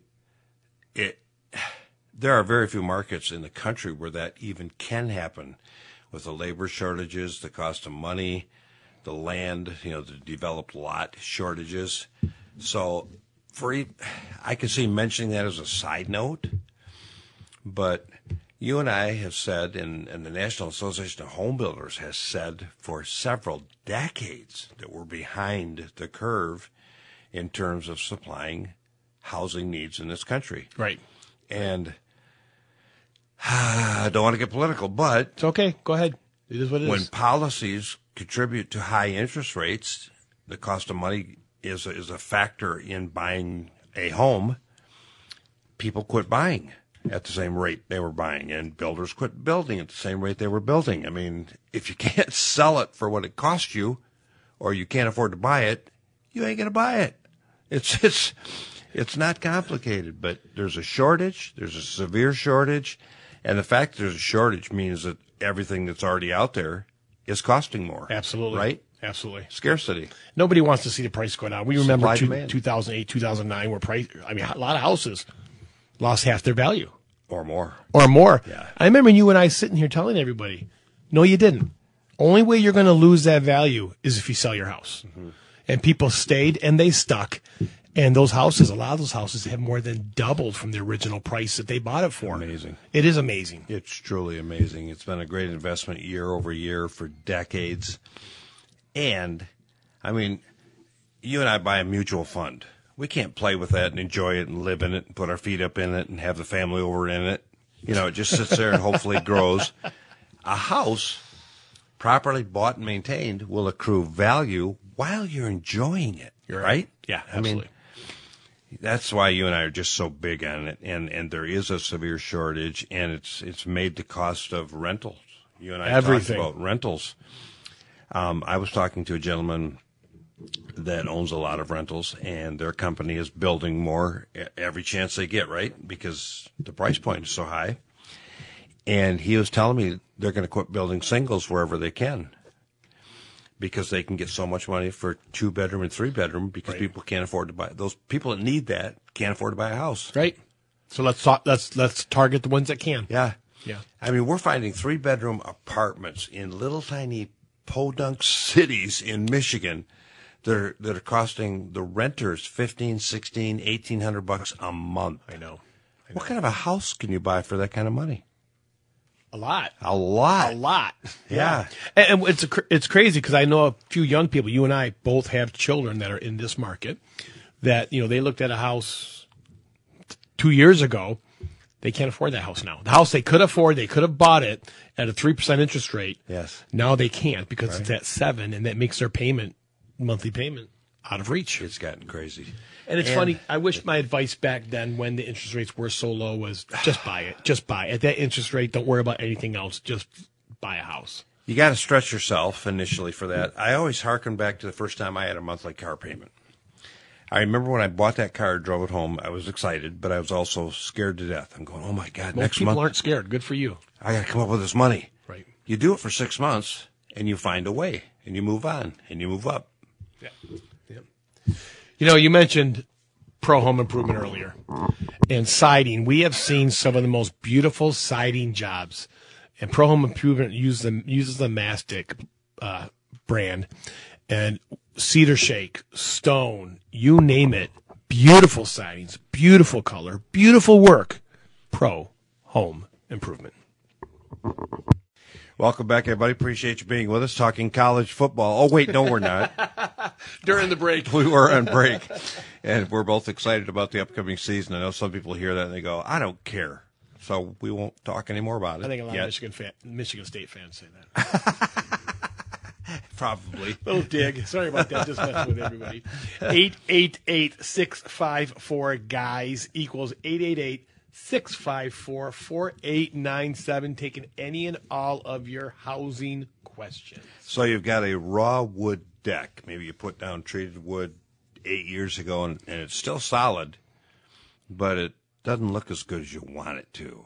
it, there are very few markets in the country where that even can happen, with the labor shortages, the cost of money, the land, you know, the developed lot shortages. So for e- I can see mentioning that as a side note, but you and I have said, and, and the National Association of Home Builders has said for several decades, that we're behind the curve in terms of supplying housing needs in this country. Right. And I don't want to get political, but It's okay. Go ahead. It is what it when is. policies contribute to high interest rates, the cost of money is a, is a factor in buying a home. People quit buying at the same rate they were buying, and builders quit building at the same rate they were building. I mean, if you can't sell it for what it cost you, or you can't afford to buy it, you ain't going to buy it. It's it's it's not complicated, but there's a shortage. There's a severe shortage, and the fact that there's a shortage means that everything that's already out there is costing more. Absolutely. Right? Absolutely. Scarcity. Nobody wants to see the price go down. We remember Supply, two, demand. two thousand eight, two thousand nine, where price, I mean, a lot of houses lost half their value Or more. or more. Yeah. I remember you and I sitting here telling everybody, no, you didn't. Only way you're going to lose that value is if you sell your house. Mm-hmm. And people stayed and they stuck. And those houses, a lot of those houses have more than doubled from the original price that they bought it for. Amazing. It is amazing. It's truly amazing. It's been a great investment year over year for decades. And, I mean, you and I buy a mutual fund. We can't play with that and enjoy it and live in it and put our feet up in it and have the family over in it. You know, it just sits there and hopefully grows. A house, properly bought and maintained, will accrue value while you're enjoying it. You're right? Yeah, I mean, absolutely. that's why you and I are just so big on it, and, and there is a severe shortage, and it's it's made the cost of rentals. You and I Everything. talked about rentals. Um, I was talking to a gentleman that owns a lot of rentals, and their company is building more every chance they get, right? Because the price point is so high. And he was telling me they're going to quit building singles wherever they can, because they can get so much money for two bedroom and three bedroom, because Right. people can't afford to buy those people that need that can't afford to buy a house. Right. So let's talk, let's let's target the ones that can. Yeah. Yeah. I mean, we're finding three bedroom apartments in little tiny podunk cities in Michigan that are, that are costing the renters fifteen, sixteen, eighteen hundred bucks a month. I know. I know. What kind of a house can you buy for that kind of money? A lot. A lot. A lot. Yeah. And, and it's a, cr- it's crazy because I know a few young people. You and I both have children that are in this market. That you know they looked at a house t- two years ago. They can't afford that house now. The house they could afford, they could have bought it at a three percent interest rate. Yes. Now they can't because it's at seven, and that makes their payment monthly payment out of reach. It's gotten crazy. And it's And- funny. I wish my advice back then, when the interest rates were so low, was just buy it. Just buy it. At that interest rate, don't worry about anything else. Just buy a house. You got to stretch yourself initially for that. I always harken back to the first time I had a monthly car payment. I remember when I bought that car, drove it home, I was excited, but I was also scared to death. I'm going, oh my God, Most next people month aren't scared. Good for you. I got to come up with this money. Right. You do it for six months, and you find a way, and you move on, and you move up. Yeah. Yeah. You know, you mentioned Pro Home Improvement earlier, and siding. We have seen some of the most beautiful siding jobs, and Pro Home Improvement uses the uses the Mastic uh, brand, and Cedar Shake, Stone, you name it. Beautiful sidings, beautiful color, beautiful work. Pro Home Improvement. Welcome back, everybody. Appreciate you being with us, talking college football. Oh, wait, no, we're not. During the break. We were on break, and we're both excited about the upcoming season. I know some people hear that and they go, I don't care. So we won't talk anymore about it. I think a lot yet. of Michigan fan, Michigan State fans say that. Probably. Little dig. Sorry about that. Just messing with everybody. eight eight eight, six five four, guys equals eight eight eight, six five four, four eight nine seven. Taking any and all of your housing questions. So you've got a raw wood deck. Maybe you put down treated wood eight years ago, and, and it's still solid, but it doesn't look as good as you want it to.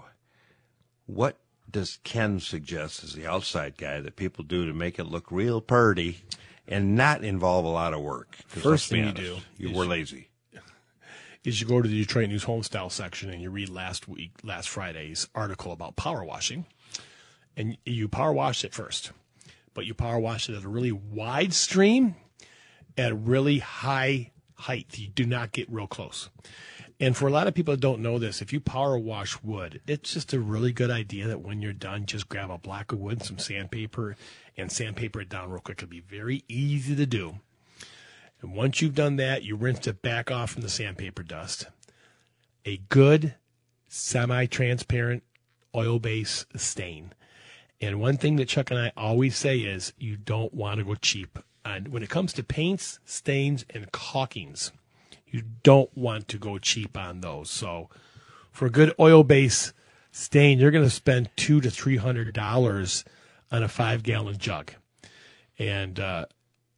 What does Ken suggest as the outside guy that people do to make it look real purty and not involve a lot of work? 'Cause First let's be thing you honest, do you is were you- lazy. Is you go to the Detroit News Homestyle section and you read last week, last Friday's article about power washing, and you power wash it first, but you power wash it at a really wide stream, at a really high height. You do not get real close. And for a lot of people that don't know this, if you power wash wood, it's just a really good idea that when you're done, just grab a block of wood, some sandpaper, and sandpaper it down real quick. It'll be very easy to do. And once you've done that, you rinse it back off from the sandpaper dust. A good semi-transparent oil-based stain. And one thing that Chuck and I always say is you don't want to go cheap. And when it comes to paints, stains, and caulkings, you don't want to go cheap on those. So for a good oil-based stain, you're going to spend two to three hundred dollars on a five-gallon jug. And uh,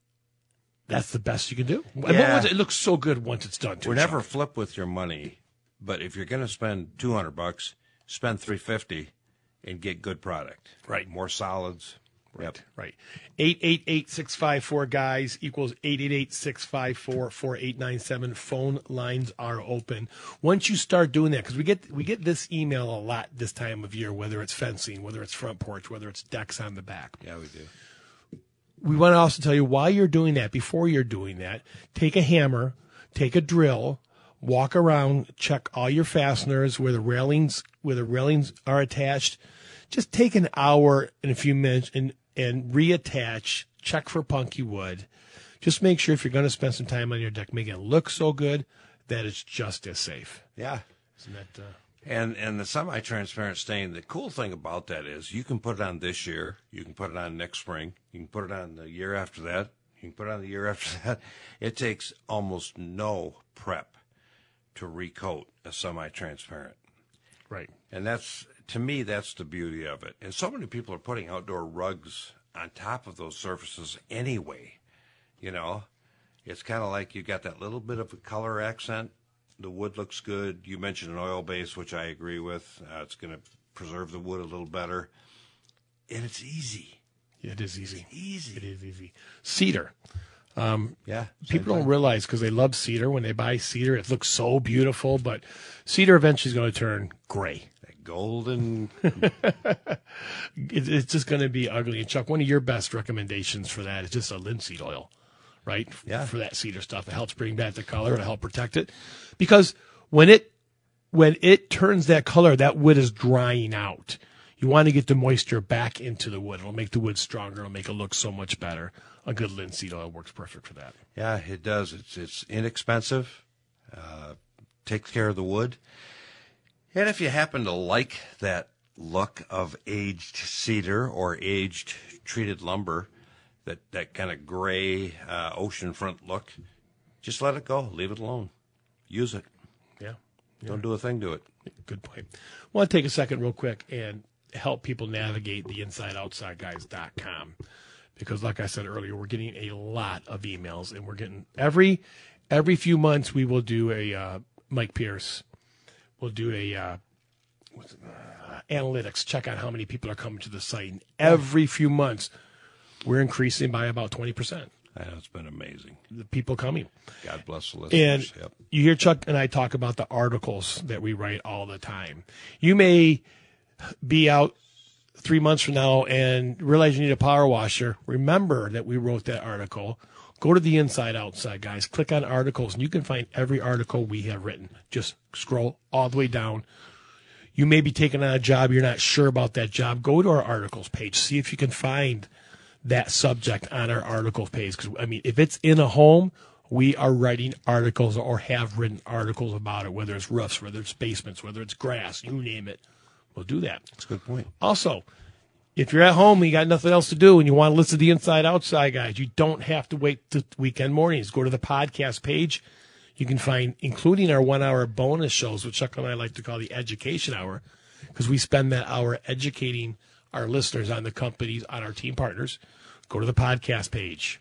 that's the best you can do. And what Yeah. was it? It looks so good once it's done, too. We're Chuck. never flip with your money, but if you're going to spend two hundred bucks, spend three fifty and get good product. Right. More solids. Right, right. eight eight eight, six five four, guys equals eight eight eight, six five four, four eight nine seven. Phone lines are open. Once you start doing that, because we get we get this email a lot this time of year, whether it's fencing, whether it's front porch, whether it's decks on the back. Yeah, we do. We want to also tell you while you're doing that, before you're doing that, take a hammer, take a drill, walk around, check all your fasteners where the railings where the railings are attached. Just take an hour and a few minutes and, and reattach, check for punky wood. Just make sure if you're going to spend some time on your deck, make it look so good that it's just as safe. Yeah. Isn't that, uh, And and the semi-transparent stain, the cool thing about that is you can put it on this year, you can put it on next spring, you can put it on the year after that, you can put it on the year after that. It takes almost no prep to recoat a semi-transparent. right. And that's, to me, that's the beauty of it. And so many people are putting outdoor rugs on top of those surfaces anyway. You know, it's kind of like you got that little bit of a color accent. The wood looks good. You mentioned an oil base, which I agree with. Uh, it's going to preserve the wood a little better. And it's easy. Yeah, it is easy. Easy. It is easy. Cedar. Yeah. People don't realize because they love cedar. When they buy cedar, it looks so beautiful, but cedar eventually is going to turn gray. That golden. It, it's just going to be ugly. And Chuck, one of your best recommendations for that is just a linseed oil, right? Yeah. For that cedar stuff, it helps bring back the color and help protect it, because when it when it turns that color, that wood is drying out. You want to get the moisture back into the wood. It'll make the wood stronger. It'll make it look so much better. A good linseed oil works perfect for that. Yeah, it does. It's it's inexpensive, uh, takes care of the wood. And if you happen to like that look of aged cedar or aged treated lumber, that, that kind of gray uh, oceanfront look, just let it go. Leave it alone. Use it. Yeah. yeah. Don't do a thing to it. Good point. I want to take a second real quick and help people navigate the inside outside guys dot com. Because like I said earlier, we're getting a lot of emails, and we're getting every every few months we will do a uh, Mike Pierce. We'll do a uh, what's it, uh, analytics, check out how many people are coming to the site. And every few months, we're increasing by about twenty percent. I know, it's been amazing. The people coming. God bless the listeners. And yep. you hear Chuck and I talk about the articles that we write all the time. You may be out three months from now and realize you need a power washer. Remember that we wrote that article. Go to the Inside Outside, guys. Click on articles, and you can find every article we have written. Just scroll all the way down. You may be taking on a job. You're not sure about that job. Go to our articles page. See if you can find that subject on our articles page. Because, I mean, if it's in a home, we are writing articles or have written articles about it, whether it's roofs, whether it's basements, whether it's grass, you name it. We'll do that. That's a good point. Also, if you're at home and you got nothing else to do and you want to listen to the Inside Outside guys, you don't have to wait to weekend mornings. Go to the podcast page. You can find, including our one-hour bonus shows, which Chuck and I like to call the Education Hour, because we spend that hour educating our listeners on the companies, on our team partners. Go to the podcast page.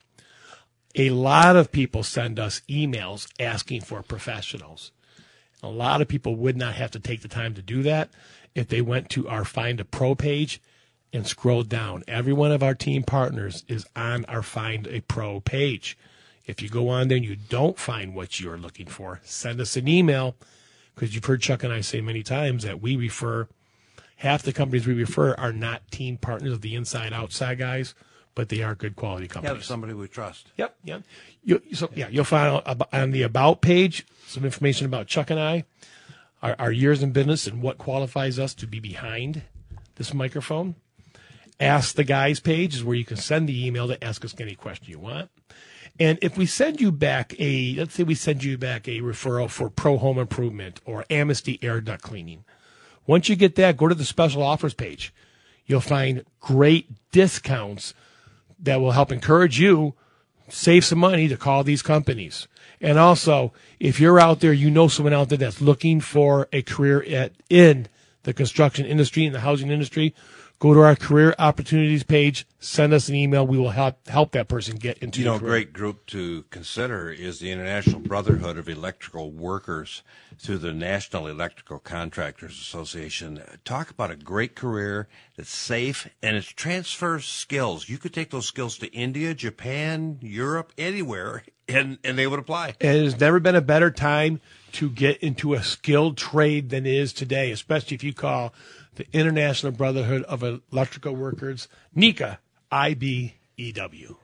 A lot of people send us emails asking for professionals. A lot of people would not have to take the time to do that if they went to our Find a Pro page and scrolled down. Every one of our team partners is on our Find a Pro page. If you go on there and you don't find what you're looking for, send us an email, because you've heard Chuck and I say many times that we refer, half the companies we refer are not team partners of the Inside Outside guys, but they are good quality companies. Yeah, somebody we trust. Yep, yep. You, so yeah, you'll find on the About page some information about Chuck and I, our, our years in business, and what qualifies us to be behind this microphone. Ask the Guys page is where you can send the email to ask us any question you want. And if we send you back a, let's say we send you back a referral for Pro Home Improvement or Amnesty Air Duct Cleaning, once you get that, go to the special offers page. You'll find great discounts that will help encourage you save some money to call these companies. And also, if you're out there, you know someone out there that's looking for a career at in the construction industry, in the housing industry, go to our career opportunities page, send us an email. We will help help that person get into You the know, a career. great group to consider is the International Brotherhood of Electrical Workers through the National Electrical Contractors Association. Talk about a great career that's safe and it transfers skills. You could take those skills to India, Japan, Europe, anywhere, and, and they would apply. And there's never been a better time to get into a skilled trade than it is today, especially if you call the International Brotherhood of Electrical Workers, NECA, I B E W.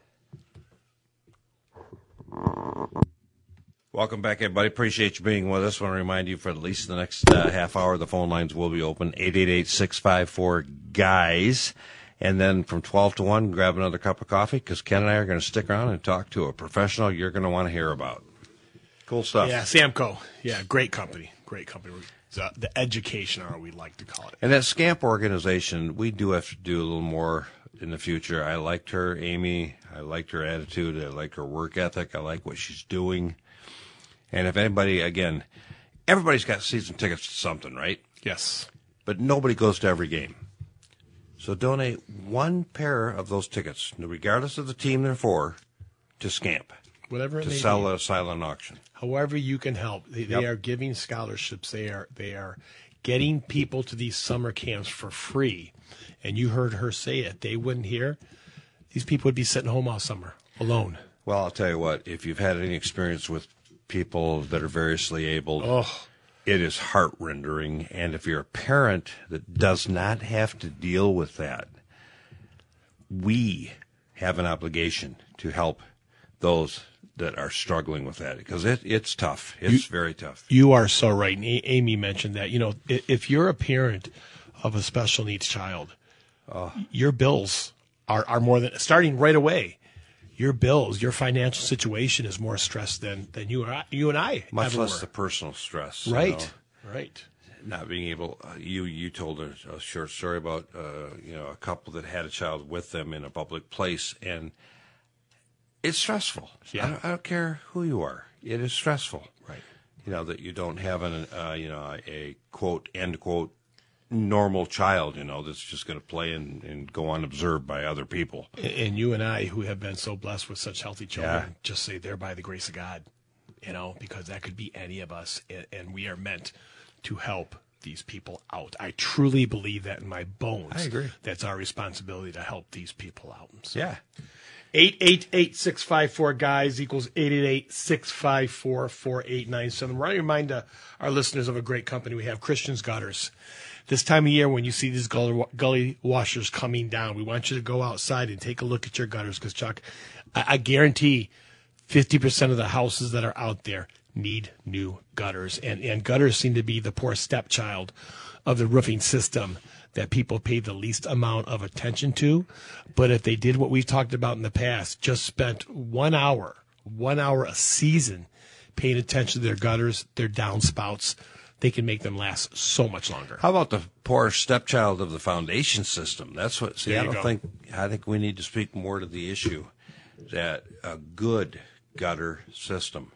Welcome back, everybody. Appreciate you being with us. I want to remind you for at least the next uh, half hour, the phone lines will be open, eight eight eight, six five four, G U Y S. And then from twelve to one, grab another cup of coffee, because Ken and I are going to stick around and talk to a professional you're going to want to hear about. Cool stuff. Yeah, Samco. Yeah, great company. Great company. It's, uh, the Education Hour, we like to call it. And that SCAMP organization, we do have to do a little more in the future. I liked her, Amy. I liked her attitude. I like her work ethic. I like what she's doing. And if anybody, again, everybody's got season tickets to something, right? Yes. But nobody goes to every game. So donate one pair of those tickets, regardless of the team they're for, to SCAMP, Whatever it to may sell be. at a silent auction. However you can help. They, they Yep. are giving scholarships. They are they are getting people to these summer camps for free. And you heard her say it. They wouldn't hear. These people would be sitting home all summer alone. Well, I'll tell you what, if you've had any experience with people that are variously abled, Oh, it is heart-rendering. And if you're a parent that does not have to deal with that, we have an obligation to help those that are struggling with that, because it, it's tough. It's very tough. you are so right. And A- Amy mentioned that. You know, i- if you're a parent of a special needs child, your bills are, are more than starting right away. Your bills, your financial situation is more stressed than, than you and I, you and I Much ever less were. the personal stress. you Right, know. right. Not being able, uh, you you told a, a short story about uh, you know a couple that had a child with them in a public place, and it's stressful. Yeah. I, don't, I don't care who you are. it is stressful. Right. You know, that you don't have an, uh, you know, a quote, end quote, normal child, you know, that's just going to play and, and go unobserved by other people. And you and I, who have been so blessed with such healthy children, Yeah. just say they're by the grace of God, you know, because that could be any of us, and, and we are meant to help these people out. I truly believe that in my bones. I agree. That's our responsibility to help these people out. So. Yeah. eight eight eight, six five four, guys equals eight eight eight, six five four, four eight nine seven. We're going to remind uh, our listeners of a great company. We have Christian's Gutters. This time of year, when you see these gully, gully washers coming down, we want you to go outside and take a look at your gutters, because, Chuck, I, I guarantee fifty percent of the houses that are out there need new gutters. And, and gutters seem to be the poor stepchild of the roofing system that people pay the least amount of attention to. But if they did what we've talked about in the past, just spent one hour, one hour a season paying attention to their gutters, their downspouts, they can make them last so much longer. How about the poor stepchild of the foundation system? That's what, see, There I you don't go. think, I think we need to speak more to the issue that a good gutter system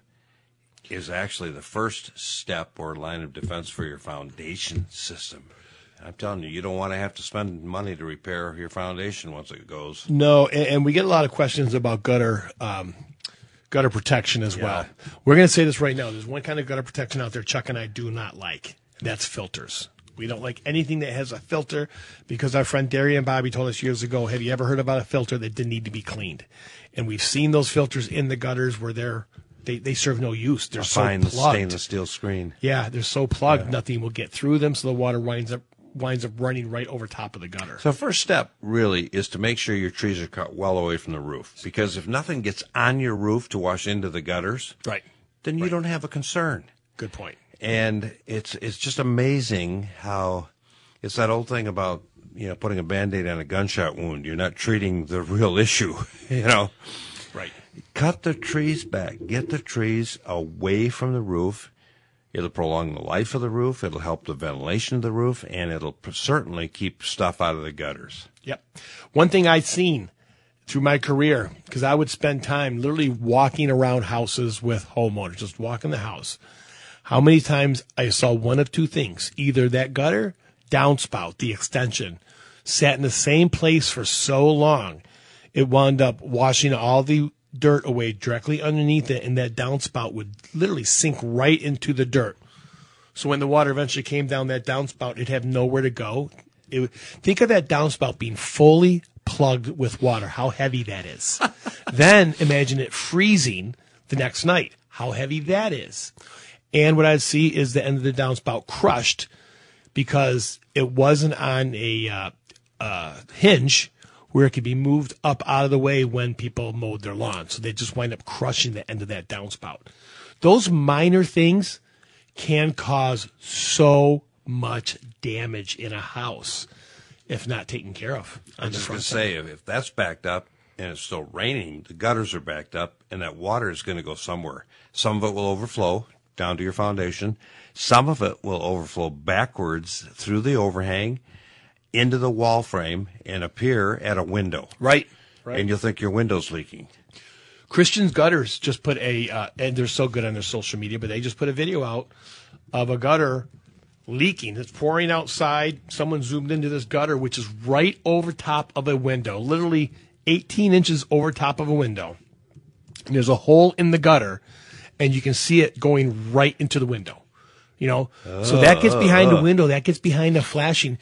is actually the first step or line of defense for your foundation system. I'm telling you, you don't want to have to spend money to repair your foundation once it goes. No, and, and we get a lot of questions about gutter um, gutter protection as Yeah. well. We're going to say this right now. There's one kind of gutter protection out there Chuck and I do not like. That's filters. We don't like anything that has a filter, because our friend Darian Bobby told us years ago, have you ever heard about a filter that didn't need to be cleaned? And we've seen those filters in the gutters where they're they, they serve no use. They're A so fine plugged. stainless steel screen. Yeah, they're so plugged, nothing will get through them, so the water winds up winds up running right over top of the gutter. So first step really is to make sure your trees are cut well away from the roof, because if nothing gets on your roof to wash into the gutters, Right. then you don't have a concern. Good point. And it's it's just amazing how it's that old thing about, you know, putting a Band-Aid on a gunshot wound. You're not treating the real issue, you know. Right. Cut the trees back. Get the trees away from the roof. It'll prolong the life of the roof. It'll help the ventilation of the roof, and it'll p- certainly keep stuff out of the gutters. Yep. One thing I've seen through my career, because I would spend time literally walking around houses with homeowners, just walking the house. How many times I saw one of two things: either that gutter downspout, the extension, sat in the same place for so long, it wound up washing all the dirt away directly underneath it, and that downspout would literally sink right into the dirt. So when the water eventually came down that downspout, it'd have nowhere to go. It would, think of that downspout being fully plugged with water, how heavy that is. Then imagine it freezing the next night, how heavy that is. And what I'd see is the end of the downspout crushed because it wasn't on a uh, uh, hinge where it could be moved up out of the way when people mowed their lawn. So they just wind up crushing the end of that downspout. Those minor things can cause so much damage in a house if not taken care of. I was just going to say, if, if that's backed up and it's still raining, the gutters are backed up, and that water is going to go somewhere. Some of it will overflow down to your foundation. Some of it will overflow backwards through the overhang into the wall frame and appear at a window. Right. Right. And you'll think your window's leaking. Christian's Gutters just put a, uh, and they're so good on their social media, but they just put a video out of a gutter leaking. It's pouring outside. Someone zoomed into this gutter, which is right over top of a window, literally eighteen inches over top of a window. And there's a hole in the gutter, and you can see it going right into the window. You know, uh, so that gets behind uh, the window. That gets behind the flashing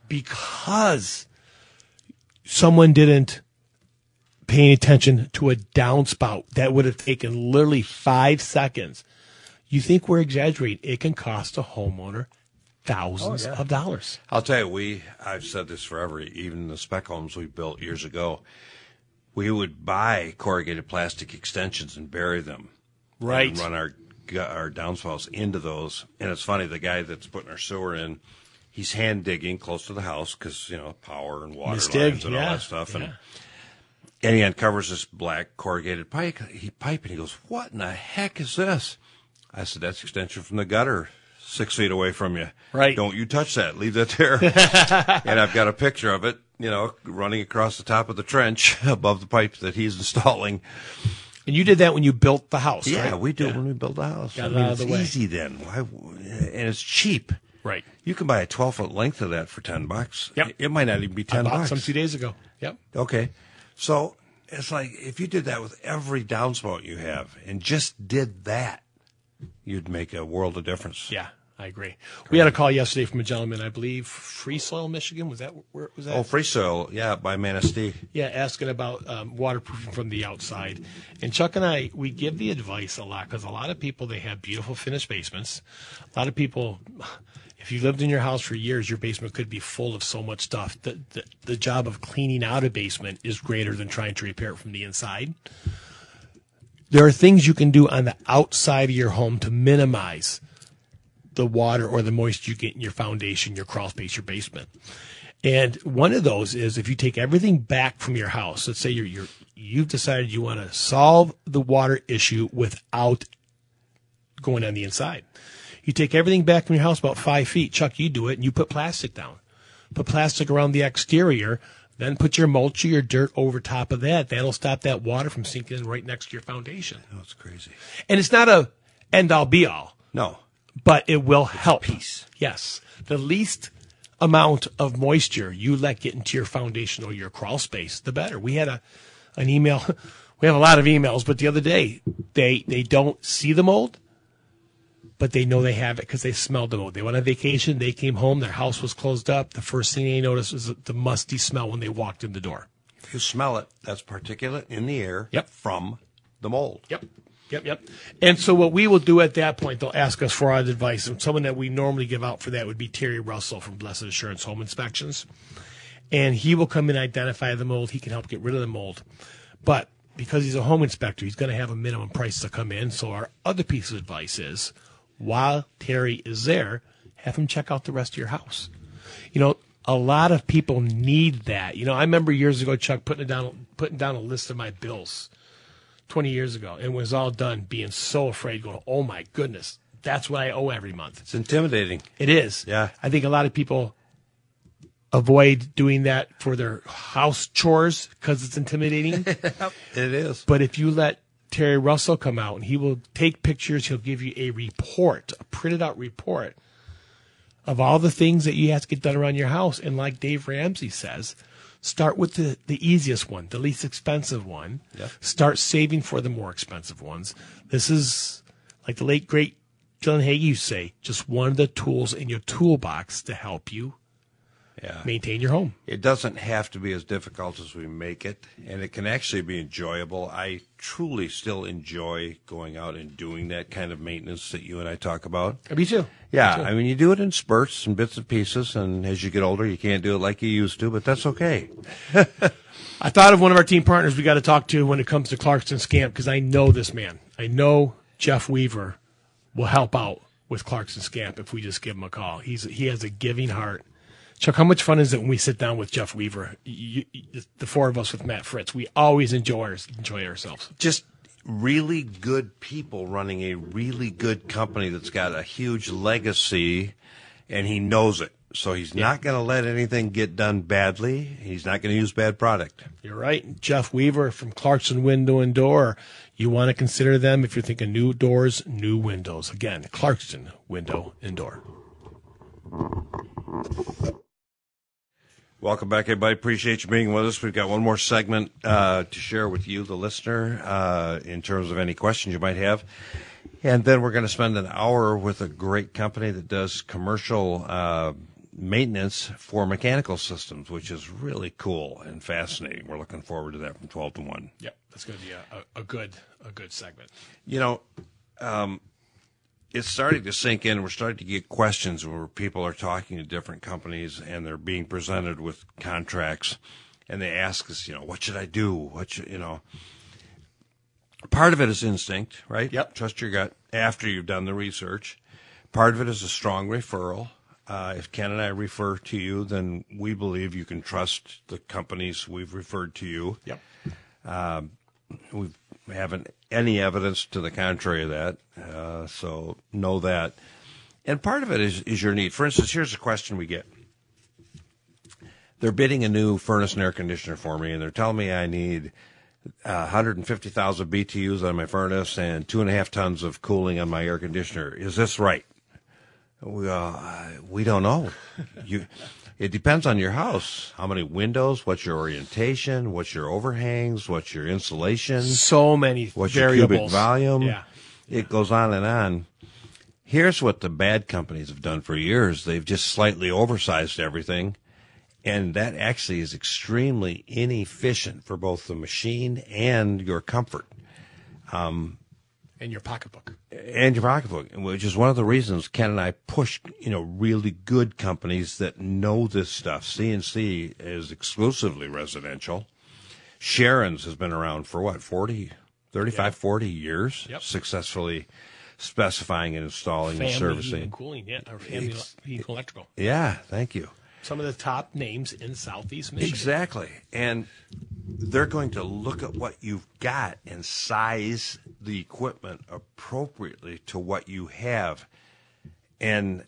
because someone didn't pay attention to a downspout. That would have taken literally five seconds. You think we're exaggerating? It can cost a homeowner thousands oh, yeah. of dollars. I'll tell you, we, I've said this forever, even the spec homes we built years ago, we would buy corrugated plastic extensions and bury them. Right. And run our our downspouts into those. And it's funny, the guy that's putting our sewer in, he's hand digging close to the house because, you know, power and water Mistig, lines and yeah, all that stuff. Yeah. And, and he uncovers this black corrugated pipe, he, pipe, and he goes, "What in the heck is this?" I said, "That's extension from the gutter six feet away from you. Right. Don't you touch that. Leave that there." And I've got a picture of it, you know, running across the top of the trench above the pipe that he's installing. And you did that when you built the house, Yeah, right? we do Yeah. it when we build a house. Got I it mean, out of it's the way. easy then. Why, and it's cheap. Right. You can buy a twelve foot length of that for ten bucks. Yep. It might not even be I ten bought bucks. some two days ago. Yep. Okay. So it's like if you did that with every downspout you have and just did that, you'd make a world of difference. Yeah, I agree. We had a call yesterday from a gentleman, I believe, Free Soil, Michigan. Was that where was that? Oh, free soil. Yeah, by Manistee. Yeah, asking about um, waterproofing from the outside. And Chuck and I, we give the advice a lot because a lot of people, they have beautiful finished basements. A lot of people, if you lived in your house for years, your basement could be full of so much stuff. The, the, the job of cleaning out a basement is greater than trying to repair it from the inside. There are things you can do on the outside of your home to minimize the water or the moisture you get in your foundation, your crawl space, your basement. And one of those is if you take everything back from your house, let's say you're, you're, you've decided you want to solve the water issue without going on the inside. You take everything back from your house about five feet. Chuck, you do it, and you put plastic down. Put plastic around the exterior, then put your mulch or your dirt over top of that. That'll stop that water from sinking in right next to your foundation. Oh, it's crazy. And it's not a end-all, be-all, No. but it will help. Peace. Yes. The least amount of moisture you let get into your foundation or your crawl space, the better. We had a an email. We have a lot of emails, but the other day they they don't see the mold, but they know they have it because they smelled the mold. They went on vacation. They came home. Their house was closed up. The first thing they noticed was the musty smell when they walked in the door. If you smell it, that's particulate in the air Yep. from the mold. Yep. Yep, yep. And so what we will do at that point, they'll ask us for our advice. And someone that we normally give out for that would be Terry Russell from Blessed Assurance Home Inspections. And he will come and identify the mold. He can help get rid of the mold. But because he's a home inspector, he's going to have a minimum price to come in. So our other piece of advice is, while Terry is there, have him check out the rest of your house. You know, a lot of people need that. You know, I remember years ago, Chuck, putting down putting down a list of my bills twenty years ago, and was all done being so afraid, going, oh my goodness, that's what I owe every month. It's intimidating. It is. Yeah. I think a lot of people avoid doing that for their house chores because it's intimidating. It is. But if you let Terry Russell come out and he will take pictures, he'll give you a report, a printed out report of all the things that you have to get done around your house. And like Dave Ramsey says, start with the, the easiest one, the least expensive one. Yep. Start saving for the more expensive ones. This is, like the late, great Dylan Hagee used to say, just one of the tools in your toolbox to help you Yeah. maintain your home. It doesn't have to be as difficult as we make it, and it can actually be enjoyable. I truly still enjoy going out and doing that kind of maintenance that you and I talk about. Me too. Yeah, Me too. I mean, you do it in spurts and bits and pieces, and as you get older, you can't do it like you used to, but that's okay. I thought of one of our team partners we got to talk to when it comes to Clarkston Scamp because I know this man. I know Jeff Weaver will help out with Clarkston Scamp if we just give him a call. He's he has a giving heart. Chuck, how much fun is it when we sit down with Jeff Weaver, you, you, the four of us with Matt Fritz? We always enjoy, our, enjoy ourselves. Just really good people running a really good company that's got a huge legacy, and he knows it. So he's Yeah. not going to let anything get done badly. He's not going to use bad product. You're right. Jeff Weaver from Clarkson Window and Door. You want to consider them if you're thinking new doors, new windows. Again, Clarkson Window and Door. Welcome back, everybody. Appreciate you being with us. We've got one more segment uh, to share with you, the listener, uh, in terms of any questions you might have. And then we're going to spend an hour with a great company that does commercial uh, maintenance for mechanical systems, which is really cool and fascinating. We're looking forward to that from twelve to one. Yep, that's going to be a, a, a good a good segment. You know, um, it's starting to sink in. We're starting to get questions where people are talking to different companies and they're being presented with contracts, and they ask us, you know, what should I do? What should, you know, part of it is instinct, right? Yep. Trust your gut after you've done the research. Part of it is a strong referral. Uh, if Ken and I refer to you, then we believe you can trust the companies we've referred to you. Yep. Um, we haven't any evidence to the contrary of that, uh, so know that. And part of it is, is your need. For instance, here's a question we get. They're bidding a new furnace and air conditioner for me, and they're telling me I need uh, one hundred fifty thousand B T Us on my furnace and two and a half tons of cooling on my air conditioner. Is this right? We, uh, we don't know. You, it depends on your house. How many windows? What's your orientation? What's your overhangs? What's your insulation? So many What's variables. your cubic volume? Yeah. It goes on and on. Here's what the bad companies have done for years. They've just slightly oversized everything, and that actually is extremely inefficient for both the machine and your comfort. Um, And your pocketbook. and your pocketbook, which is one of the reasons Ken and I push, you know, really good companies that know this stuff. C N C is exclusively residential. Sharon's has been around for what, forty, thirty-five, Yep. forty years, Yep. successfully specifying and installing Family and servicing. heating and cooling, yeah, or family It's- heating and electrical. Yeah, thank you. Some of the top names in Southeast Michigan. Exactly. And they're going to look at what you've got and size the equipment appropriately to what you have. And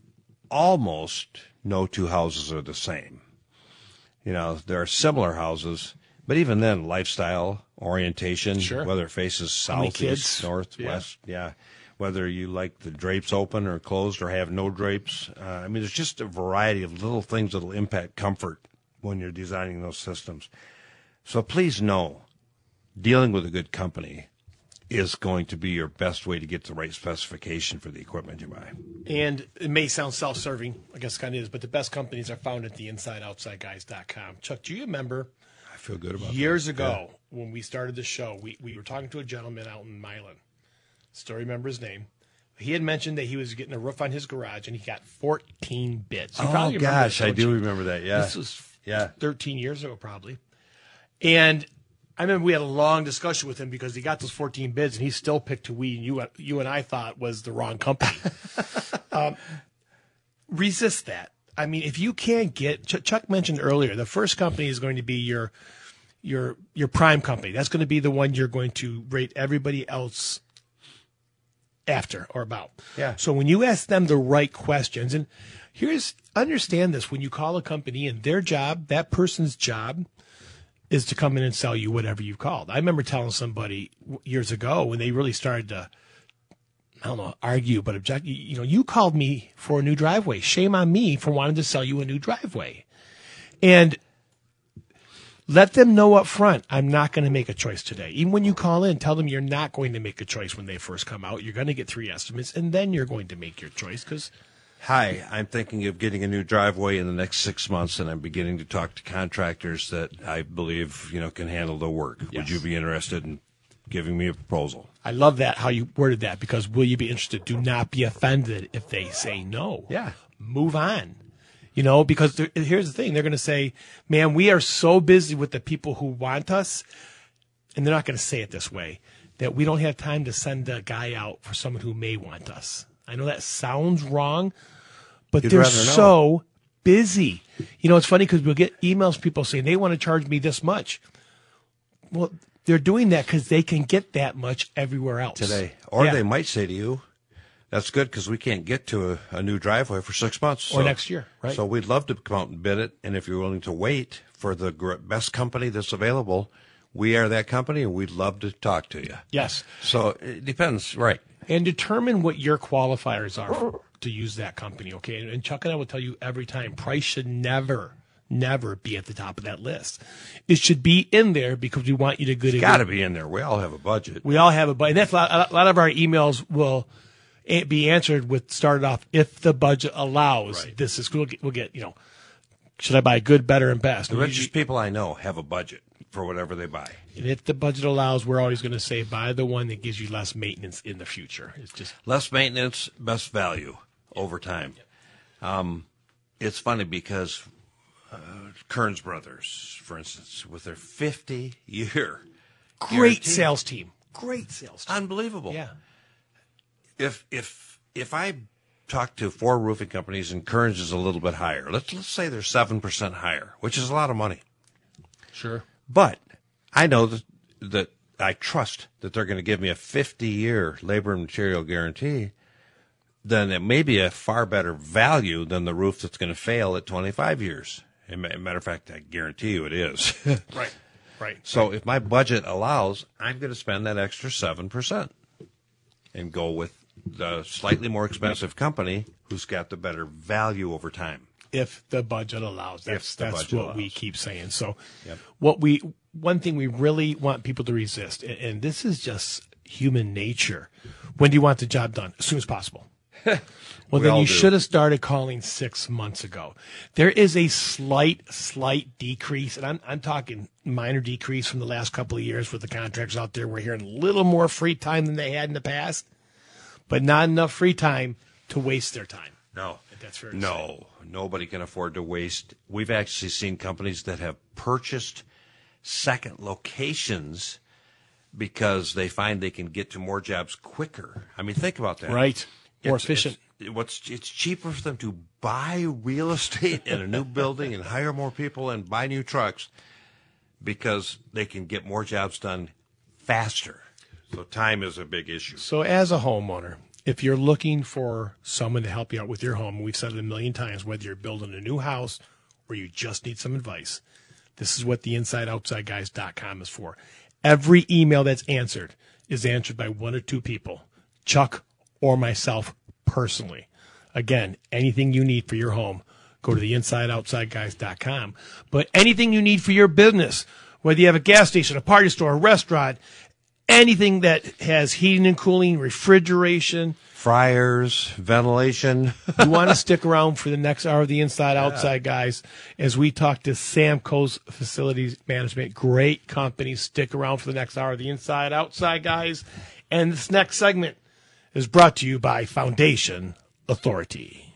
almost no two houses are the same. You know, there are similar houses, but even then, lifestyle, orientation, Sure. whether it faces How many south, kids? east, north, Yeah. west, yeah. Whether you like the drapes open or closed or have no drapes. Uh, I mean, there's just a variety of little things that will impact comfort when you're designing those systems. So please know, dealing with a good company is going to be your best way to get the right specification for the equipment you buy. And it may sound self-serving, I guess it kind of is, but the best companies are found at the inside outside guys dot com. Chuck, do you remember I feel good about years that. ago when we started the show, we, we were talking to a gentleman out in Milan. Still remember his name. He had mentioned that he was getting a roof on his garage, and he got fourteen bids. You Oh, probably remember gosh, this, I don't do you? remember that, yeah. This was Yeah. thirteen years ago, probably. And I remember we had a long discussion with him because he got those fourteen bids, and he still picked who we, you, you and I thought was the wrong company. um, resist that. I mean, if you can't get, Ch- Chuck mentioned earlier, the first company is going to be your your your prime company. That's going to be the one you're going to rate everybody else after or about. Yeah. So when you ask them the right questions, and here's, understand this, when you call a company and their job, that person's job is to come in and sell you whatever you called. I remember telling somebody years ago when they really started to, I don't know, argue, but object, you, you know, you called me for a new driveway. Shame on me for wanting to sell you a new driveway. And let them know up front, I'm not going to make a choice today. Even when you call in, tell them you're not going to make a choice when they first come out. You're going to get three estimates, and then you're going to make your choice because Hi, I'm thinking of getting a new driveway in the next six months, and I'm beginning to talk to contractors that I believe, you know, can handle the work. Yes. Would you be interested in giving me a proposal? I love that, how you worded that, because will you be interested? Do not be offended if they say no. Yeah. Move on. You know, because there- here's the thing. They're going to say, man, we are so busy with the people who want us, and they're not going to say it this way, that we don't have time to send a guy out for someone who may want us. I know that sounds wrong, but You'd they're rather know. so busy. You know, it's funny because we'll get emails from people saying they want to charge me this much. Well, they're doing that because they can get that much everywhere else. Today. Or Yeah. they might say to you, that's good because we can't get to a, a new driveway for six months. Or next year, right? So we'd love to come out and bid it. And if you're willing to wait for the gr- best company that's available, we are that company and we'd love to talk to you. Yes. So it depends. Right. And determine what your qualifiers are to use that company, okay? And, and Chuck and I will tell you every time, price should never, never be at the top of that list. It should be in there because we want you to good. Got to be in there. We all have a budget. We all have a budget. And that's a lot, a lot of our emails will a- be answered with started off if the budget allows. Right. This is we'll get, we'll get you know. Should I buy good, better, and best? The And richest people I know have a budget for whatever they buy. and if the budget allows, we're always going to say buy the one that gives you less maintenance in the future. It's just Less maintenance, best value over time. Um, it's funny because uh, Kearns Brothers, for instance, with their fifty-year great sales team. Great sales team. unbelievable. Yeah. If if if I talk to four roofing companies and Kearns is a little bit higher, let's let's say they're seven percent higher, which is a lot of money. Sure. But I know that that I trust that they're going to give me a fifty-year labor and material guarantee. Then it may be a far better value than the roof that's going to fail at twenty-five years. As a matter of fact, I guarantee you it is. Right. Right. So if my budget allows, I'm going to spend that extra seven percent and go with the slightly more expensive company who's got the better value over time. If the budget allows. That's, If the that's budget what we allows. keep saying. So Yep. what we one thing we really want people to resist, and, and this is just human nature. When do you want the job done? As soon as possible. Well, We then all you do. should have started calling six months ago. There is a slight, slight decrease, and I'm I'm talking minor decrease from the last couple of years with the contractors out there. We're hearing a little more free time than they had in the past, but not enough free time to waste their time. No. If that's fair to No, nobody can afford to waste. We've actually seen companies that have purchased second locations because they find they can get to more jobs quicker. I mean, think about that. Right. More It's- efficient. It's, what's it's cheaper for them to buy real estate in a new building and hire more people and buy new trucks because they can get more jobs done faster. So time is a big issue. So as a homeowner, if you're looking for someone to help you out with your home, we've said it a million times, whether you're building a new house or you just need some advice, this is what the inside outside guys dot com is for. Every email that's answered is answered by one or two people, Chuck or myself personally. Again, anything you need for your home, go to the inside outside guys dot com. But anything you need for your business, whether you have a gas station, a party store, a restaurant, anything that has heating and cooling, refrigeration, Fryers, ventilation. you want to stick around for the next hour of the Inside Outside Guys as we talk to Samco's Facilities Management. Great company. Stick around for the next hour of the Inside Outside Guys. And this next segment is brought to you by Foundation Authority.